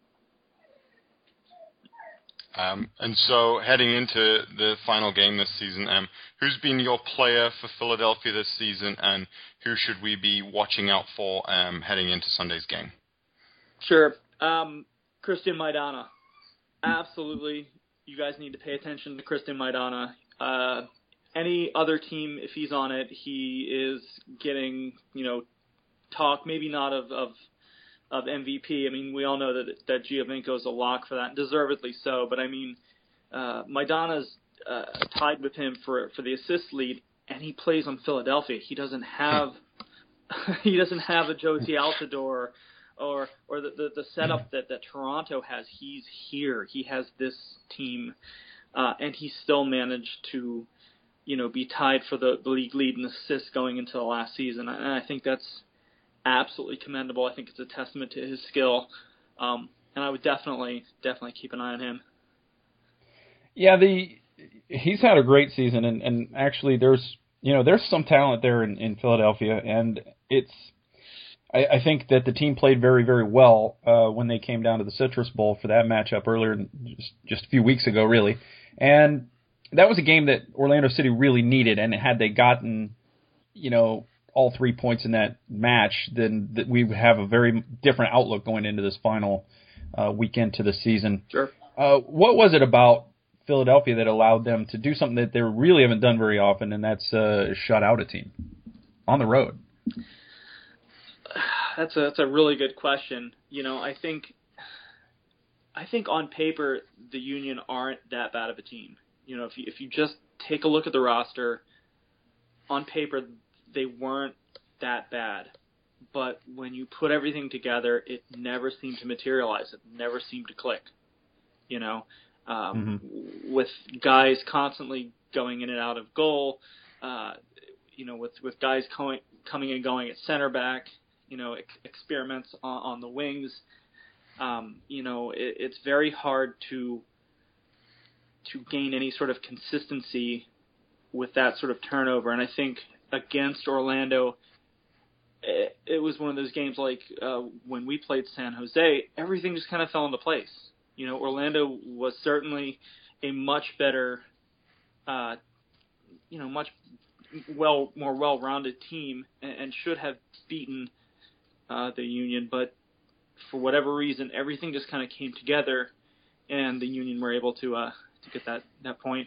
Um, and so heading into the final game this season, um, who's been your player for Philadelphia this season, and who should we be watching out for um, heading into Sunday's game? Sure. Um, Christian Maidana. Absolutely. You guys need to pay attention to Christian Maidana. Uh, any other team, if he's on it, he is getting, you know, talk, maybe not of, of of M V P. I mean, we all know that that Giovinco's a lock for that, and deservedly so. But I mean, uh, Maidana's uh, tied with him for for the assist lead, and he plays on Philadelphia. He doesn't have he doesn't have a Josie Altidore or or the, the the setup that that Toronto has. He's here. He has this team, uh, and he still managed to, you know, be tied for the, the league lead in assists going into the last season. And I think that's absolutely commendable. I think it's a testament to his skill, um, and I would definitely, definitely keep an eye on him. Yeah, the he's had a great season, and, and actually, there's you know there's some talent there in, in Philadelphia, and it's I, I think that the team played very, very well uh, when they came down to the Citrus Bowl for that matchup earlier, just, just a few weeks ago, really, and that was a game that Orlando City really needed, and had they gotten, you know, all three points in that match, then that we would have a very different outlook going into this final uh, weekend to the season. Sure. Uh, what was it about Philadelphia that allowed them to do something that they really haven't done very often, and that's uh, shut out a team on the road? That's a that's a really good question. You know, I think I think on paper the Union aren't that bad of a team. You know, if you if you just take a look at the roster, on paper they weren't that bad. But when you put everything together, it never seemed to materialize. It never seemed to click. You know, um, mm-hmm. with guys constantly going in and out of goal, uh, you know, with, with guys coming, coming and going at center back, you know, ex- experiments on, on the wings. Um, you know, it, it's very hard to to gain any sort of consistency with that sort of turnover. And I think against Orlando, it, it was one of those games like uh, when we played San Jose, everything just kind of fell into place. You know, Orlando was certainly a much better, uh, you know, much well more well-rounded team, and, and should have beaten uh, the Union. But for whatever reason, everything just kind of came together, and the Union were able to uh, to get that, that point.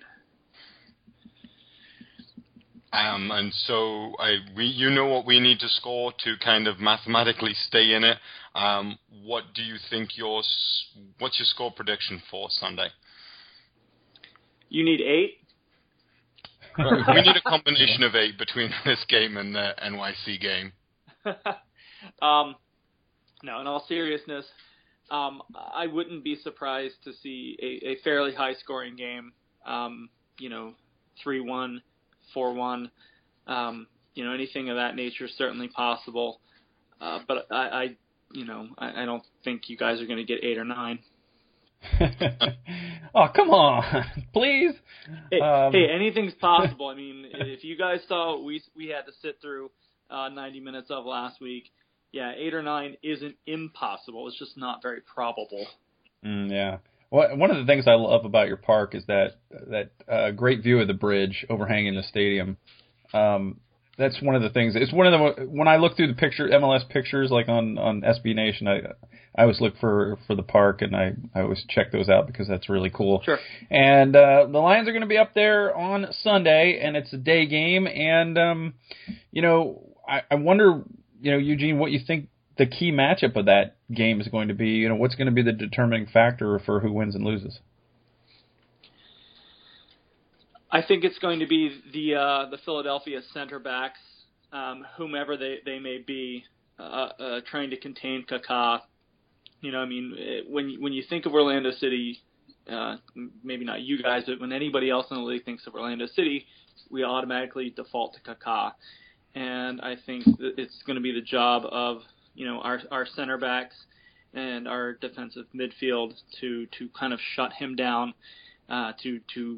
Um, and so I, we, you know what we need to score to kind of mathematically stay in it. Um, what do you think your, what's your score prediction for Sunday? You need eight? We need a combination of eight between this game and the N Y C game. um, no, in all seriousness, um, I wouldn't be surprised to see a, a fairly high-scoring game, um, you know, three one, four one, um, you know, anything of that nature is certainly possible. Uh, but I, I, you know, I, I don't think you guys are going to get eight or nine. Oh, come on, please. Hey, um, hey, anything's possible. I mean, if you guys saw what we we had to sit through uh, ninety minutes of last week, yeah, eight or nine isn't impossible. It's just not very probable. Mm, yeah. Well, one of the things I love about your park is that that uh, great view of the bridge overhanging the stadium. Um, that's one of the things. It's one of the when I look through the picture M L S pictures, like on, on S B Nation, I I always look for, for the park, and I, I always check those out because that's really cool. Sure. And uh, the Lions are going to be up there on Sunday, and it's a day game. And um, you know, I, I wonder, you know, Eugene, what you think the key matchup of that game is going to be. You know, what's going to be the determining factor for who wins and loses? I think it's going to be the uh, the Philadelphia center backs, um, whomever they, they may be, uh, uh, trying to contain Kaká. You know, I mean, when when you think of Orlando City, uh, maybe not you guys, but when anybody else in the league thinks of Orlando City, we automatically default to Kaká. And I think that it's going to be the job of, you know, our our center backs and our defensive midfield to to kind of shut him down, uh, to to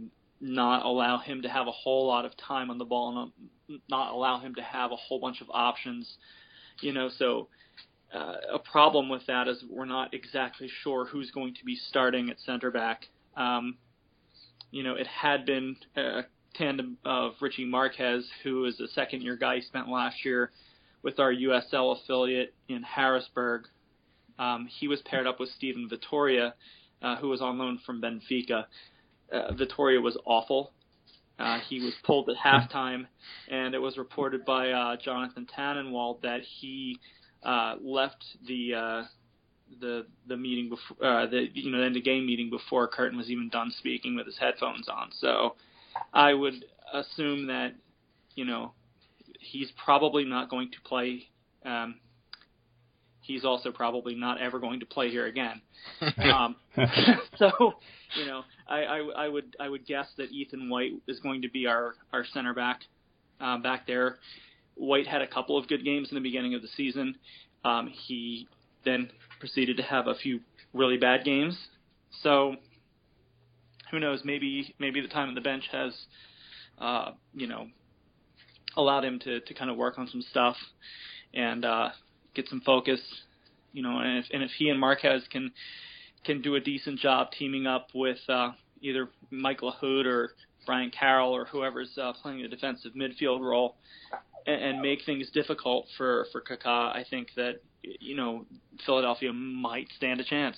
not allow him to have a whole lot of time on the ball, and not allow him to have a whole bunch of options. You know, so uh, a problem with that is we're not exactly sure who's going to be starting at center back. Um, you know, it had been a tandem of Richie Marquez, who is a second-year guy he spent last year with our U S L affiliate in Harrisburg. Um, he was paired up with Steven Vittoria, uh, who was on loan from Benfica. Uh, Vittoria was awful. Uh, he was pulled at halftime, and it was reported by uh, Jonathan Tannenwald that he uh, left the uh, the the meeting before uh, the you know the end of game meeting before Curtin was even done speaking with his headphones on. So I would assume that you know he's probably not going to play. Um, he's also probably not ever going to play here again. um, so, you know, I, I, I would I would guess that Ethan White is going to be our, our center back um, back there. White had a couple of good games in the beginning of the season. Um, he then proceeded to have a few really bad games. So, who knows? Maybe maybe the time on the bench has, uh, you know, allowed him to, to kind of work on some stuff and uh, get some focus. You know, and if, and if he and Marquez can can do a decent job teaming up with uh, either Mike LaHood or Brian Carroll or whoever's uh, playing the defensive midfield role, and, and make things difficult for for Kaká, I think that you know Philadelphia might stand a chance.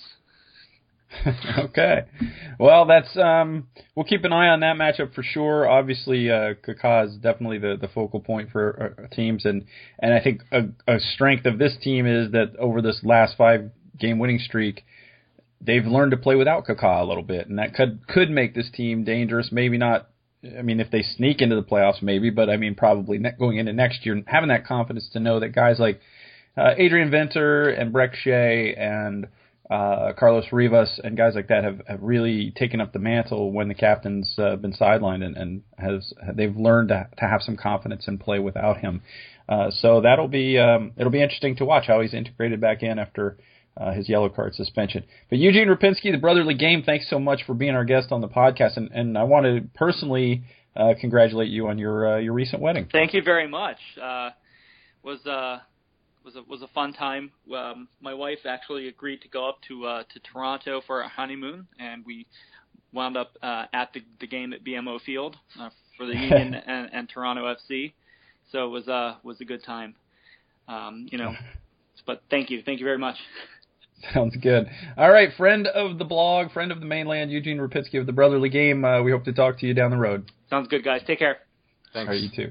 Okay, well, that's um, we'll keep an eye on that matchup for sure. Obviously, uh, Kaká is definitely the, the focal point for uh, teams, and and I think a, a strength of this team is that over this last five game winning streak, they've learned to play without Kaká a little bit, and that could could make this team dangerous. Maybe not. I mean, if they sneak into the playoffs, maybe, but I mean, probably ne- going into next year, having that confidence to know that guys like uh, Adrian Venter and Brek Shea and Uh, Carlos Rivas and guys like that have, have really taken up the mantle when the captain's uh, been sidelined, and, and has they've learned to, to have some confidence and play without him. Uh, so that'll be um, it'll be interesting to watch how he's integrated back in after uh, his yellow card suspension. But Eugene Rapinski, the Brotherly Game, thanks so much for being our guest on the podcast, and, and I want to personally uh, congratulate you on your uh, your recent wedding. Thank you very much. Uh, was uh was a was a fun time. Um, my wife actually agreed to go up to uh, to Toronto for a honeymoon, and we wound up uh, at the, the game at B M O Field uh, for the Union and, and Toronto F C. So it was uh was a good time. Um, you know, but thank you, thank you very much. Sounds good. All right, friend of the blog, friend of the mainland, Eugene Rapinski of the Brotherly Game. Uh, we hope to talk to you down the road. Sounds good, guys. Take care. Thanks. All right, you too.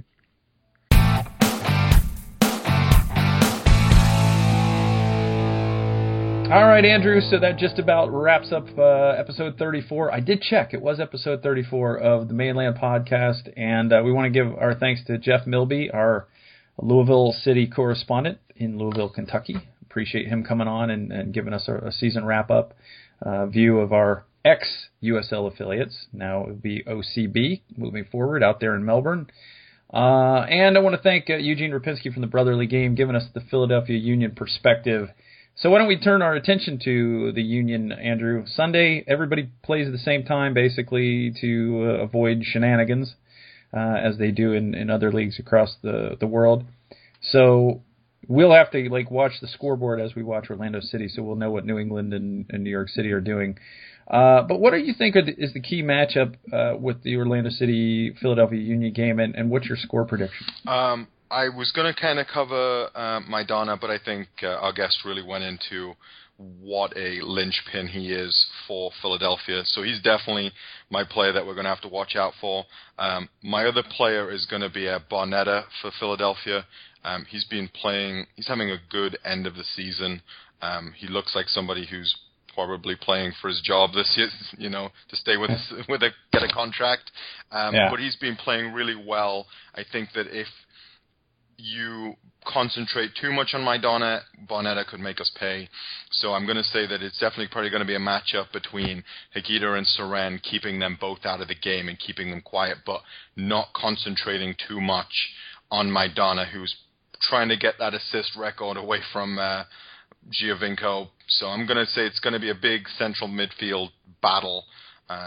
All right, Andrew, so that just about wraps up uh, episode thirty-four. I did check. It was episode thirty-four of the Mainland Podcast, and uh, we want to give our thanks to Jeff Milby, our Louisville City correspondent in Louisville, Kentucky. Appreciate him coming on and, and giving us a, a season wrap-up uh, view of our ex-U S L affiliates. Now it would be O C B moving forward out there in Melbourne. Uh, and I want to thank uh, Eugene Rapinski from the Brotherly Game giving us the Philadelphia Union perspective. So why don't we turn our attention to the Union, Andrew? Sunday, everybody plays at the same time, basically, to uh, avoid shenanigans, uh, as they do in, in other leagues across the, the world. So we'll have to like watch the scoreboard as we watch Orlando City, so we'll know what New England and, and New York City are doing. Uh, but what do you think are the, is the key matchup uh, with the Orlando City-Philadelphia Union game, and, and what's your score prediction? Um, I was going to kind of cover uh, Maidana, but I think uh, our guest really went into what a linchpin he is for Philadelphia. So he's definitely my player that we're going to have to watch out for. Um, my other player is going to be uh, Barnetta for Philadelphia. Um, he's been playing, he's having a good end of the season. Um, he looks like somebody who's probably playing for his job this year, you know, to stay with with a get a contract. Um, yeah. But he's been playing really well. I think that if you concentrate too much on Maidana, Barnetta could make us pay. So I'm going to say that it's definitely probably going to be a matchup between Higuita and Soren, keeping them both out of the game and keeping them quiet, but not concentrating too much on Maidana, who's trying to get that assist record away from uh, Giovinco. So I'm going to say it's going to be a big central midfield battle. Um,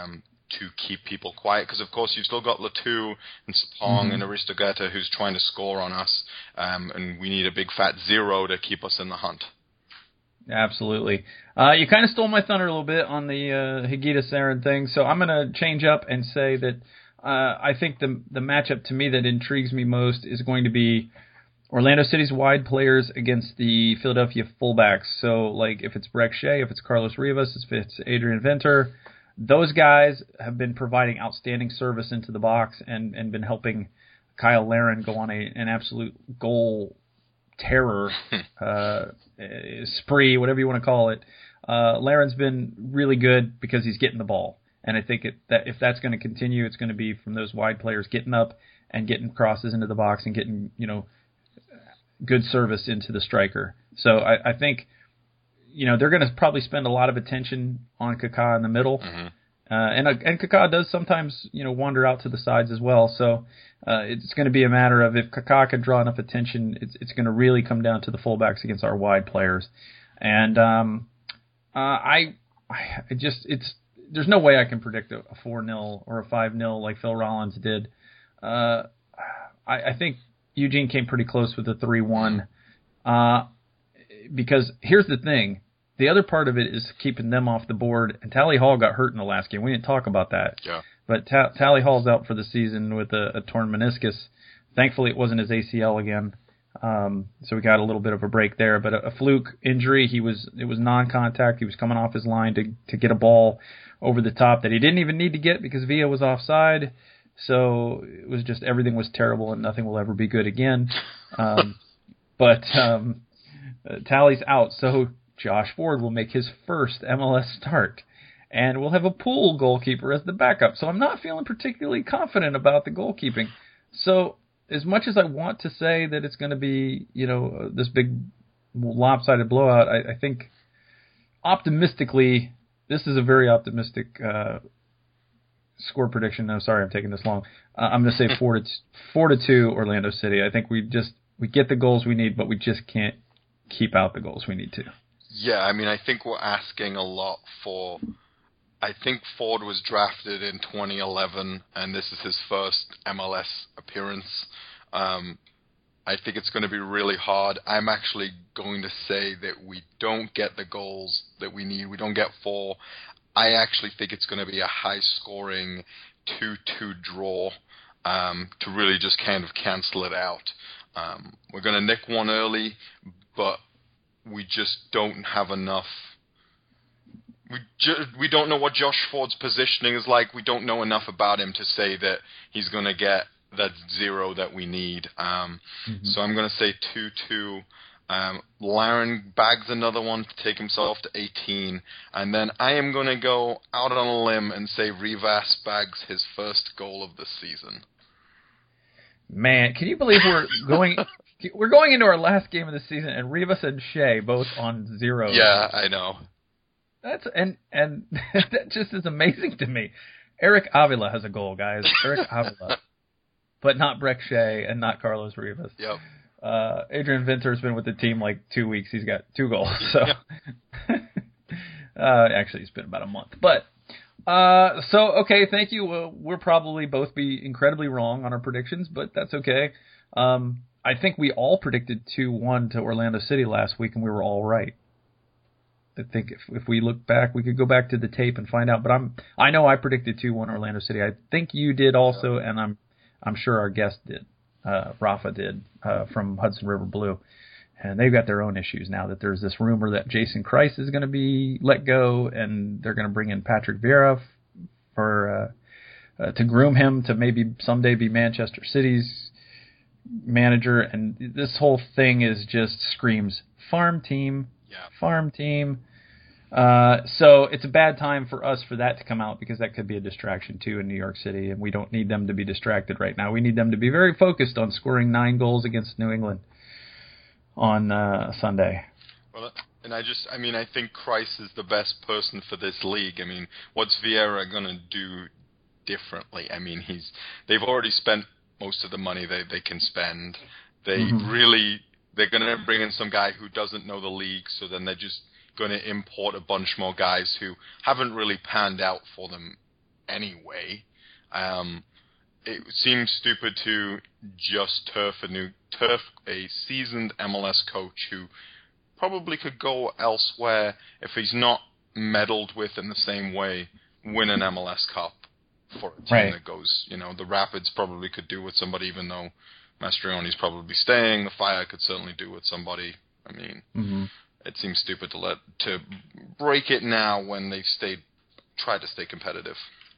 to keep people quiet, because of course you've still got Latu and Sapong Mm-hmm. and Aristogeta who's trying to score on us, um, and we need a big fat zero to keep us in the hunt. Absolutely. Uh, you kind of stole my thunder a little bit on the uh, Higuita Saren thing, so I'm going to change up and say that uh, I think the the matchup to me that intrigues me most is going to be Orlando City's wide players against the Philadelphia fullbacks. So, like, if it's Brek Shea, if it's Carlos Rivas, if it's Adrian Venter, those guys have been providing outstanding service into the box and, and been helping Kyle Larin go on a, an absolute goal terror uh, spree, whatever you want to call it. Uh, Larin's been really good because he's getting the ball. And I think it, that if that's going to continue, it's going to be from those wide players getting up and getting crosses into the box and getting, you know, good service into the striker. So I, I think, you know, they're going to probably spend a lot of attention on Kaká in the middle. Mm-hmm. Uh, and and Kaká does sometimes, you know, wander out to the sides as well. So uh, it's going to be a matter of if Kaká can draw enough attention, it's it's going to really come down to the fullbacks against our wide players. And um, uh, I, I just it's there's no way I can predict a four nil or a five nil like Phil Rollins did. Uh, I, I think Eugene came pretty close with a three one. Uh, because here's the thing. The other part of it is keeping them off the board. And Tally Hall got hurt in the last game. We didn't talk about that. Yeah. But Ta- Tally Hall's out for the season with a, a torn meniscus. Thankfully, it wasn't his A C L again. Um, so we got a little bit of a break there. But a, a fluke injury. He was it was non-contact. He was coming off his line to to get a ball over the top that he didn't even need to get because Villa was offside. So it was just everything was terrible and nothing will ever be good again. Um, but um, uh, Tally's out, so Josh Ford will make his first M L S start. And we'll have a pool goalkeeper as the backup. So I'm not feeling particularly confident about the goalkeeping. So as much as I want to say that it's going to be, you know, this big lopsided blowout, I, I think optimistically, this is a very optimistic uh, score prediction. No, sorry, I'm taking this long. Uh, I'm going to say four to t- four to two Orlando City. I think we just we get the goals we need, but we just can't keep out the goals we need to. Yeah, I mean, I think we're asking a lot for. I think Ford was drafted in twenty eleven, and this is his first M L S appearance. Um, I think it's going to be really hard. I'm actually going to say that we don't get the goals that we need. We don't get four. I actually think it's going to be a high-scoring two two draw um, to really just kind of cancel it out. Um, we're going to nick one early, but we just don't have enough. We ju- we don't know what Josh Ford's positioning is like. We don't know enough about him to say that he's going to get that zero that we need. Um, mm-hmm. So I'm going to say two two. Um, Larin bags another one to take himself to eighteen. And then I am going to go out on a limb and say Rivas bags his first goal of the season. Man, can you believe we're going... We're going into our last game of the season, and Rivas and Shea both on zero. Yeah, I know. That's and and that just is amazing to me. Eric Avila has a goal, guys. Eric Avila, but not Brek Shea and not Carlos Rivas. Yep. Uh, Adrian Venter's been with the team like two weeks. He's got two goals. So, uh, actually, it's been about a month. But uh, so okay, thank you. We'll, we'll probably both be incredibly wrong on our predictions, but that's okay. Um, I think we all predicted two one to Orlando City last week, and we were all right. I think if if we look back, we could go back to the tape and find out. But I'm I know I predicted two one Orlando City. I think you did also, and I'm I'm sure our guest did. Uh, Rafa did uh, from Hudson River Blue, and they've got their own issues now. That there's this rumor that Jason Kreis is going to be let go, and they're going to bring in Patrick Vieira for uh, uh, to groom him to maybe someday be Manchester City's manager, and this whole thing is just screams farm team, yeah. farm team. Uh, so it's a bad time for us for that to come out because that could be a distraction too in New York City, and we don't need them to be distracted right now. We need them to be very focused on scoring nine goals against New England on uh, Sunday. Well, and I just, I mean, I think Kreis is the best person for this league. I mean, what's Vieira going to do differently? I mean, he's they've already spent most of the money they, they can spend. They mm-hmm. really, they're going to bring in some guy who doesn't know the league, so then they're just going to import a bunch more guys who haven't really panned out for them anyway. Um, it seems stupid to just turf a new turf a seasoned M L S coach who probably could go elsewhere if he's not meddled with in the same way, win an M L S Cup for a team right. that goes, you know, the Rapids probably could do with somebody, even though Mastrioni's probably staying. The Fire could certainly do with somebody. I mean, mm-hmm. it seems stupid to let to break it now when they've stayed, tried to stay competitive.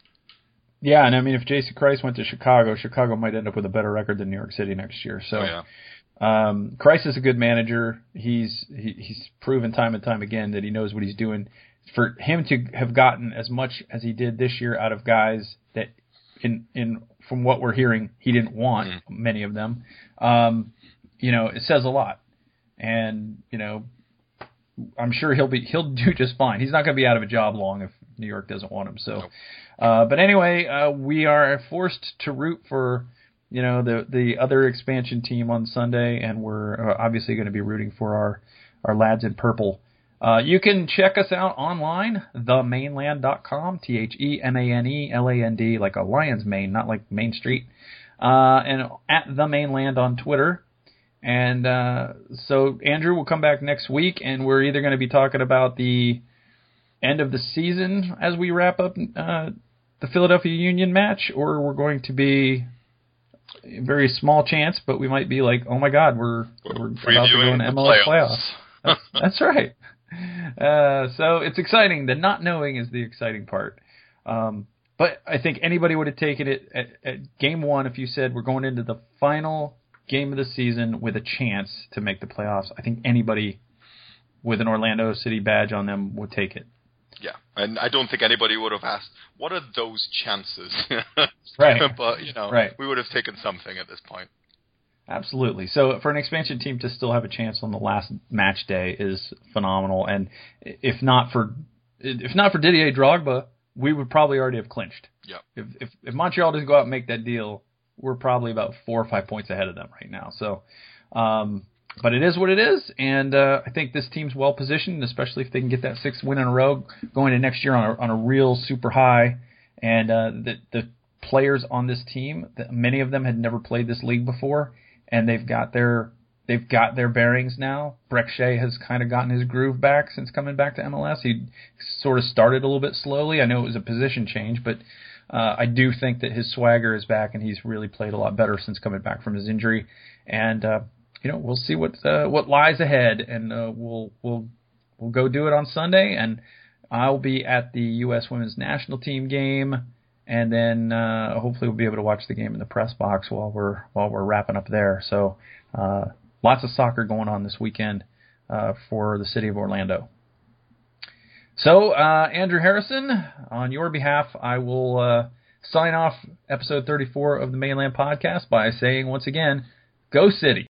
Yeah, and I mean, if Jason Kreis went to Chicago, Chicago might end up with a better record than New York City next year. So, oh, yeah. um, Kreis is a good manager. He's he, he's proven time and time again that he knows what he's doing. For him to have gotten as much as he did this year out of guys that, in in from what we're hearing, he didn't want mm. many of them. Um, you know, it says a lot, and you know, I'm sure he'll be he'll do just fine. He's not going to be out of a job long if New York doesn't want him. So, nope. uh, but anyway, uh, we are forced to root for you know the the other expansion team on Sunday, and we're uh, obviously going to be rooting for our our lads in purple. Uh, you can check us out online, the mainland dot com, T H E M A N E L A N D, like a lion's mane, not like Main Street, uh, and at The Mainland on Twitter. And uh, so Andrew will come back next week, and we're either going to be talking about the end of the season as we wrap up uh, the Philadelphia Union match, or we're going to be a very small chance, but we might be like, oh my God, we're, we're about to go in M L S playoffs. That's, that's right. Uh, so it's exciting. The not knowing is the exciting part. Um, but I think anybody would have taken it at, at game one if you said we're going into the final game of the season with a chance to make the playoffs. I think anybody with an Orlando City badge on them would take it. Yeah, and I don't think anybody would have asked, what are those chances? Right. But, you know, right. we would have taken something at this point. Absolutely. So for an expansion team to still have a chance on the last match day is phenomenal. And if not for if not for Didier Drogba, we would probably already have clinched. Yeah. If, if if Montreal doesn't go out and make that deal, we're probably about four or five points ahead of them right now. So, um, but it is what it is, and uh, I think this team's well positioned, especially if they can get that sixth win in a row going to next year on a, on a real super high. And uh, the the players on this team, many of them had never played this league before. And they've got their they've got their bearings now. Brek Shea has kind of gotten his groove back since coming back to M L S. He sort of started a little bit slowly. I know it was a position change, but uh, I do think that his swagger is back, and he's really played a lot better since coming back from his injury. And uh, you know, we'll see what uh, what lies ahead, and uh, we'll we'll we'll go do it on Sunday. And I'll be at the U S Women's National Team game. And then uh, hopefully we'll be able to watch the game in the press box while we're while we're wrapping up there. So uh, lots of soccer going on this weekend uh, for the city of Orlando. So uh, Andrew Harrison, on your behalf, I will uh, sign off episode thirty-four of the Mainland Podcast by saying once again, go City.